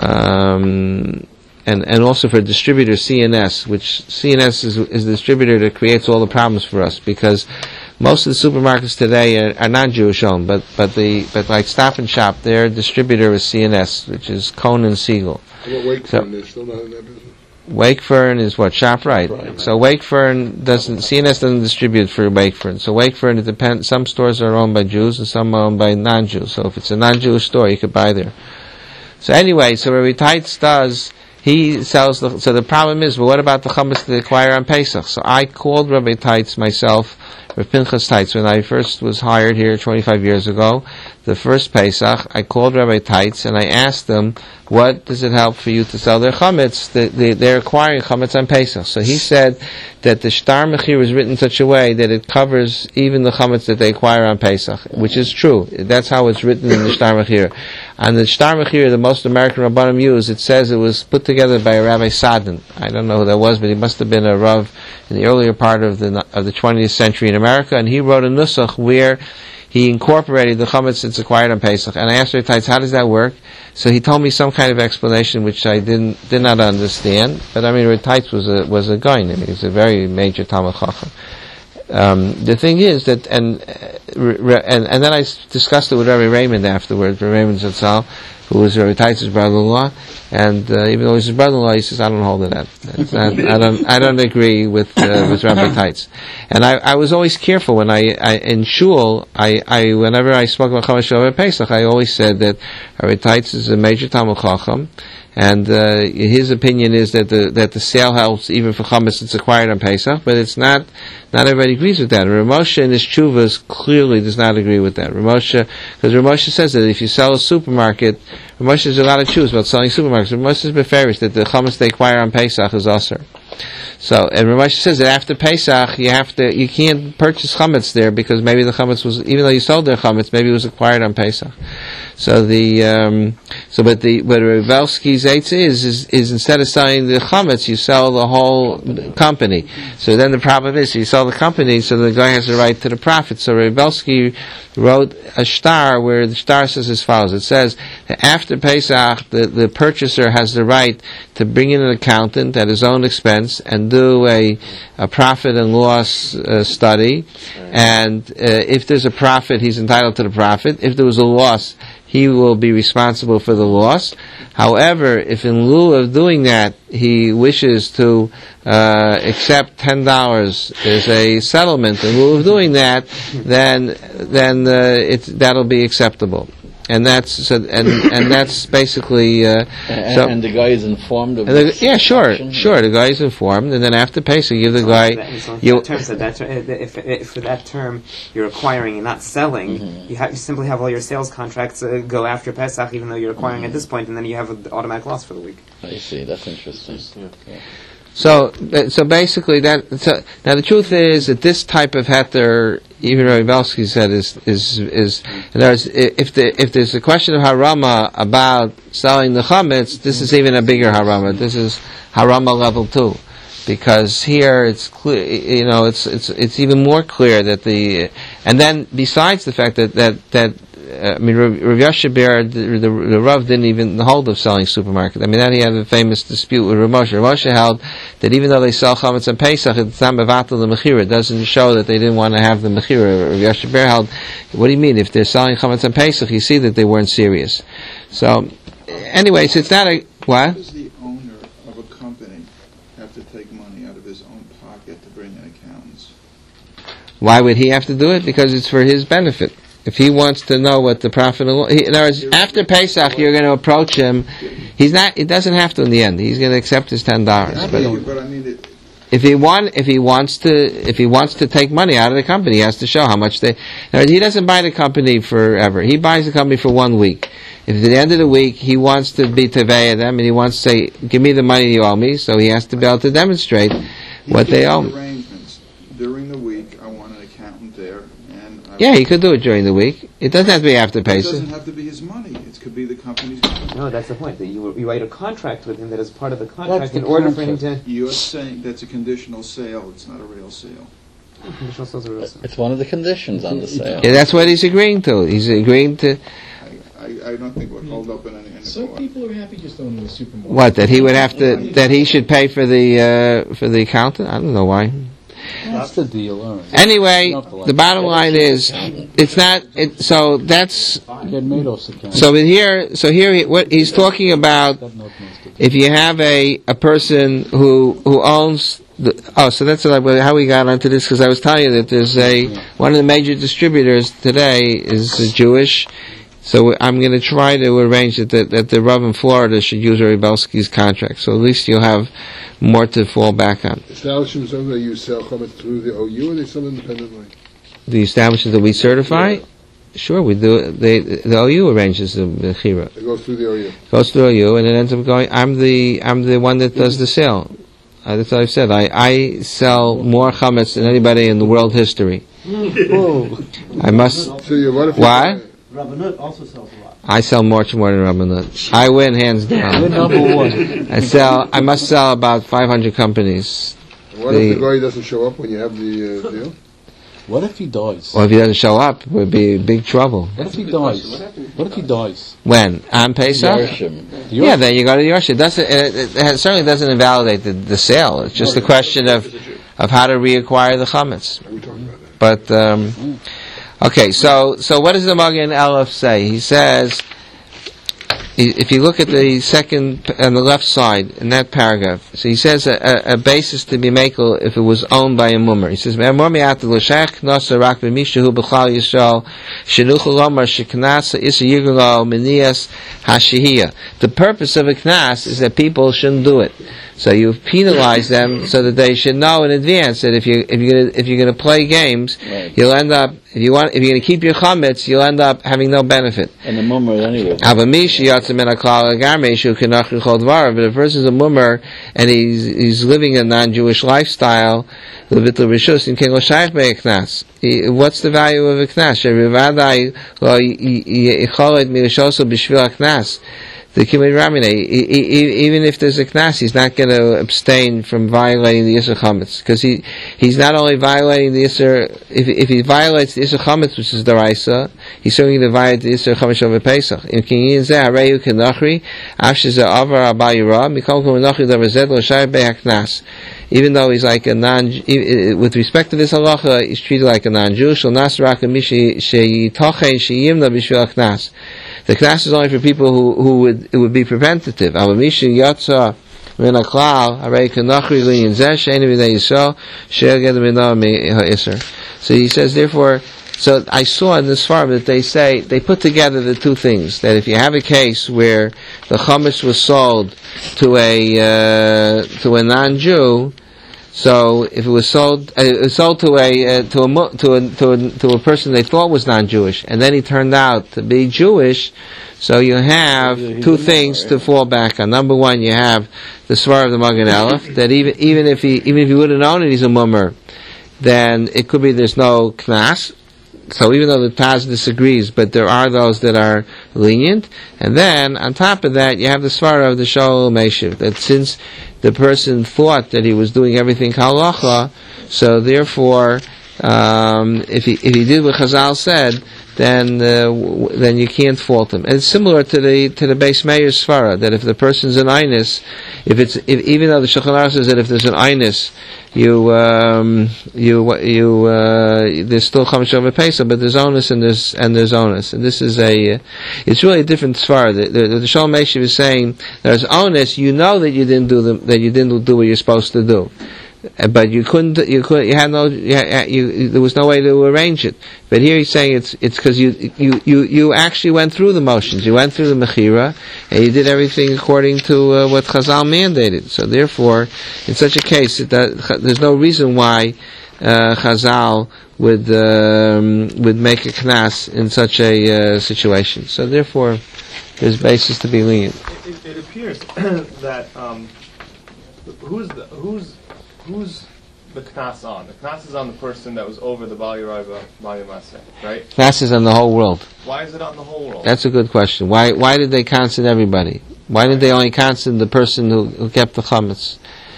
um, And, and also for distributor C N S, which C N S is, is the distributor that creates all the problems for us because most of the supermarkets today are, are non-Jewish owned, but but the but like Stop and Shop, their distributor is C N S, which is Cohn and Siegel. How about Wakefern? So- They're still not in that business. Wakefern is what ShopRite. Right. So Wakefern doesn't C N S doesn't distribute for Wakefern. So Wakefern, it depends. Some stores are owned by Jews and some are owned by non-Jews. So if it's a non-Jewish store, you could buy there. So anyway, so Rabbi Tights does. He sells the, so the problem is, well, what about the chametz they acquire on Pesach? So I called Rabbi Tights myself Rav Pinchas Teitz. When I first was hired here twenty-five years ago, the first Pesach, I called Rabbi Teitz and I asked them, what does it help for you to sell their chametz? They, they, they're acquiring chametz on Pesach. So he said that the shtar mechir is written in such a way that it covers even the chametz that they acquire on Pesach, which is true. That's how it's written in the shtar mechir. And the shtar mechir, the most American Rabbanim use, it says it was put together by Rabbi Sadin. I don't know who that was, but he must have been a Rav in the earlier part of the of the twentieth century in America, and he wrote a nusach where he incorporated the chametz that's acquired on Pesach. And I asked Rabbi Teitz, how does that work? So he told me some kind of explanation which I didn't did not understand. But I mean, Rabbi Teitz was a was a guy. I mean, he was a very major Talmud Chacham. Um, the thing is that, and, uh, and and then I discussed it with Rabbi Raymond afterwards. Rabbi Raymond Zatzal, who was Rabbi Teitz's brother-in-law, and uh, even though he's his brother-in-law, he says, "I don't hold to that. That's not, I don't. I don't agree with uh, with Rabbi Teitz." And I, I was always careful when I, I in shul. I, I whenever I spoke about Chametz Shabbat Pesach, I always said that Rabbi Teitz is a major Talmud Chacham. And uh, his opinion is that the that the sale helps even for chametz that's acquired on Pesach, but it's not. Not everybody agrees with that. Rav Moshe in his tshuvas clearly does not agree with that. Rav Moshe, because Rav Moshe says that if you sell a supermarket, Rav Moshe has a lot of tshuvas about selling supermarkets. Rav Moshe is beferish that the chametz they acquire on Pesach is aser. So, and Rav Moshe says that after Pesach you have to, you can't purchase chametz there because maybe the chametz was, even though you sold their chametz, maybe it was acquired on Pesach. So the, um, so but the, what Rav Belsky's eitz is, is, is instead of selling the chametz, you sell the whole company. So then the problem is, you sell the company, so the guy has the right to the profit. So Rav Belsky wrote a shtar where the shtar says as follows. It says that after Pesach, the, the purchaser has the right to bring in an accountant at his own expense and do a, a profit and loss uh, study. And uh, if there's a profit, he's entitled to the profit. If there was a loss, he will be responsible for the loss. However, if in lieu of doing that, he wishes to uh, accept ten dollars as a settlement in lieu of doing that, then then uh, it's, that'll be acceptable. And that's so, and and that's basically. Uh, and, so, and the guy is informed of. The, yeah, sure, sure. The guy is informed, and then after Pesach, you give the so guy. That, so you, that term, so that, if, if for that term you're acquiring and not selling, mm-hmm. you, have, you simply have all your sales contracts uh, go after Pesach, even though you're acquiring mm-hmm. at this point, and then you have an automatic loss for the week. I see. That's interesting. Yeah. Yeah. So, so basically, that. So, now, the truth is that this type of heter, even Rabbi Belsky said, is is is. In other words, if the if there's a question of harama about selling the chametz, this is even a bigger harama. This is harama level two, because here it's clear. You know, it's it's it's even more clear that the. And then, besides the fact that that that. I mean, Rav Yoshe Ber, the, the, the Rav didn't even hold of selling supermarket. I mean, then he had a famous dispute with Rav Moshe. Rav Moshe held that even though they sell chametz and Pesach, it's not mevatel the mechira. It doesn't show that they didn't want to have the mechira. Rav Yoshe Ber held, what do you mean? If they're selling chametz and Pesach, you see that they weren't serious. So, anyways, it's not a, what? Why does the owner of a company have to take money out of his own pocket to bring in accountants? Why would he have to do it? Because it's for his benefit. If he wants to know what the profit, he, in other words, after Pesach, you're going to approach him. He's not. It doesn't have to in the end. He's going to accept his ten dollars. But, but I mean, it, if he want, if he wants to, if he wants to take money out of the company, he has to show how much they. In other words, he doesn't buy the company forever. He buys the company for one week. If at the end of the week he wants to be teveya them and he wants to say, "Give me the money you owe me," so he has to be able to demonstrate what they owe. Arrangements during the week. I want an accountant there. Yeah, he could do it during the week. It doesn't have to be after Pesach. It doesn't have to be his money. It could be the company's money. No, that's the point. That you you write a contract with him that is part of the contract the in order contract. for him to. You're saying that's a conditional sale. It's not a real sale. Conditional sales are real sale. It's one of the conditions on the sale. Yeah, that's what he's agreeing to. He's agreeing to. I, I, I don't think we're hold up in any. In Some people are happy just owning a supermarket. What, that he would have to, that he should pay for the uh, for the accountant? I don't know why. That's the deal. All right. Anyway, the bottom line is, it's not. It, so that's. So in here, so here, he, what he's talking about, if you have a a person who who owns. The, oh, so that's how we got onto this, because I was telling you that there's a one of the major distributors today is Jewish. So I'm going to try to arrange it that, that the Rav in Florida should use Rebelsky's contract. So at least you'll have more to fall back on. Establishments over there, you sell chametz through the O U, or they sell independently? The establishments that we certify, sure, we do. They, the O U arranges the mechira. It goes through the O U. Goes through O U, and it ends up going. I'm the I'm the one that does the sale. Uh, that's what I've said. I, I sell more chametz than anybody in the world history. I must. So you, what if Why? Rabbanut also sells a lot. I sell much more than Rabbanut. I win hands down. We're number one. I sell. I must sell about five hundred companies. What The- if the guy doesn't show up when you have the uh, deal? What if he dies? Well, if he doesn't show up, we'd be in big trouble. What if he dies? What if he dies? When on Pesach? Yarshim. Yeah, then you go to the Yorshim. It doesn't. It, it, it certainly doesn't invalidate the, the sale. It's just a question of of how to reacquire the chametz. Are we talking about that? But um, okay, so so what does the Magen Elef say? He says, i- if you look at the second p- on the left side in that paragraph, so he says a, a, a basis to be makel if it was owned by a mummer. He says, "Me'amor mi'at l'shech nasa rak b'mishahu b'chlal Yisrael shenuchu lomar sheknasa isa yiglo minias hashihiyah." The purpose of a knas is that people shouldn't do it. So you penalize them so that they should know in advance that if you if you're gonna, if you're going to play games, Right. you'll end up if you want if you're going to keep your chametz, you'll end up having no benefit. And the mummer anyway. But if a person's a mummer and he's he's living a non-Jewish lifestyle, he- what's the value of a knas? The Kibbutz Ramine, even if there's a knas, he's not going to abstain from violating the Yisur Chametz, because he he's not only violating the Yisur. If if he violates the Yisur Chametz, which is Daraisa, he's certainly going to violate the Yisur Chametz over Pesach. In Kinyin Zeh Hareyu Kenachri, Afshizah Avar Abayira, Mikol Kenachri Darazed Lo Shai Be'Haknas. Even though he's like a non, with respect to this halacha, he's treated like a non-Jew. Shel Nas Rak Mishi Sheyitochen Sheyimna B'Shvil Haknas. The knas is only for people who, who would it would be preventative. So he says, therefore, so I saw in this farm that they say they put together the two things, that if you have a case where the chametz was sold to a uh, to a non-Jew, so if it was sold, uh, it was sold to a uh, to a mu- to a to a to a person they thought was non-Jewish, and then he turned out to be Jewish, so you have two things to fall back on. Number one, you have the svar of the Magen Elef, that even even if he even if he wouldn't known it, he's a mummer, then it could be there's no knas. So even though the Taz disagrees, but there are those that are lenient. And then, on top of that, you have the svara of the Shaul Meshiv, that since the person thought that he was doing everything halacha, so therefore, um, if he if he did what Chazal said, then uh, w- then you can't fault him. And it's similar to the to the Beis Meir's svara, that if the person's an einus, if it's if, even though the Shulchan Aruch says that if there's an einus, you um, you you uh, there's still chametz over Pesach, but there's onus and there's and there's onus, and this is a uh, it's really a different svara. The, the, the Shaul Meshiv is saying there's onus. You know that you didn't do the, that you didn't do what you're supposed to do. Uh, But you couldn't, you could, you had no, you, had- you, there was no way to arrange it. But here he's saying it's, it's because you, you, you, you actually went through the motions. You went through the mechira, and you did everything according to uh, what Chazal mandated. So therefore, in such a case, it, uh, there's no reason why uh, Chazal would um, would make a knas in such a uh, situation. So therefore, there's basis to be lenient. It, it, it appears that um, who's the, who's who's the knas on? The knas is on the person that was over the Bali Raiva Bali Maseh, right? Knas is on the whole world. Why is it on the whole world? That's a good question. Why why did they constant everybody? Why did they only constant the person who, who kept the chametz?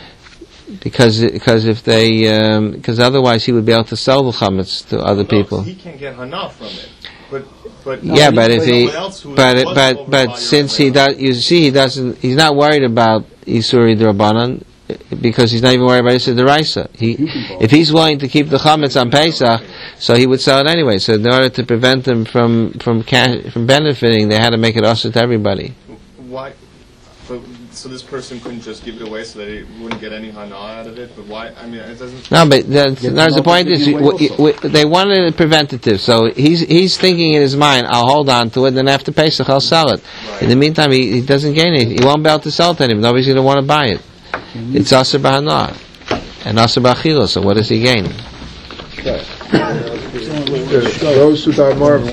Because because if they um, because otherwise he would be able to sell the chametz to other No, people. he can get hana from it, but but Yeah, but if he someone else who but was but over but Bali since Raiva- he does, you see, he doesn't. He's not worried about Isuri D'Rabbanan because he's not even worried about Isur D'Oraisa. He if he's willing to keep the chametz on Pesach, so he would sell it anyway. So in order to prevent them from from ca- from benefiting, they had to make it also to everybody. Why? but so this person couldn't just give it away so that he wouldn't get any hana out of it. But why? I mean, it doesn't. No, but that's, that's the point is we, we, they wanted it preventative. So he's he's thinking in his mind, I'll hold on to it, and then after Pesach I'll sell it. Right. In the meantime, he, he doesn't gain anything. He won't be able to sell it to anyone. Nobody's going to want to buy it. It's aser b'hana and aser b'achila. So what does he gain? Those who die more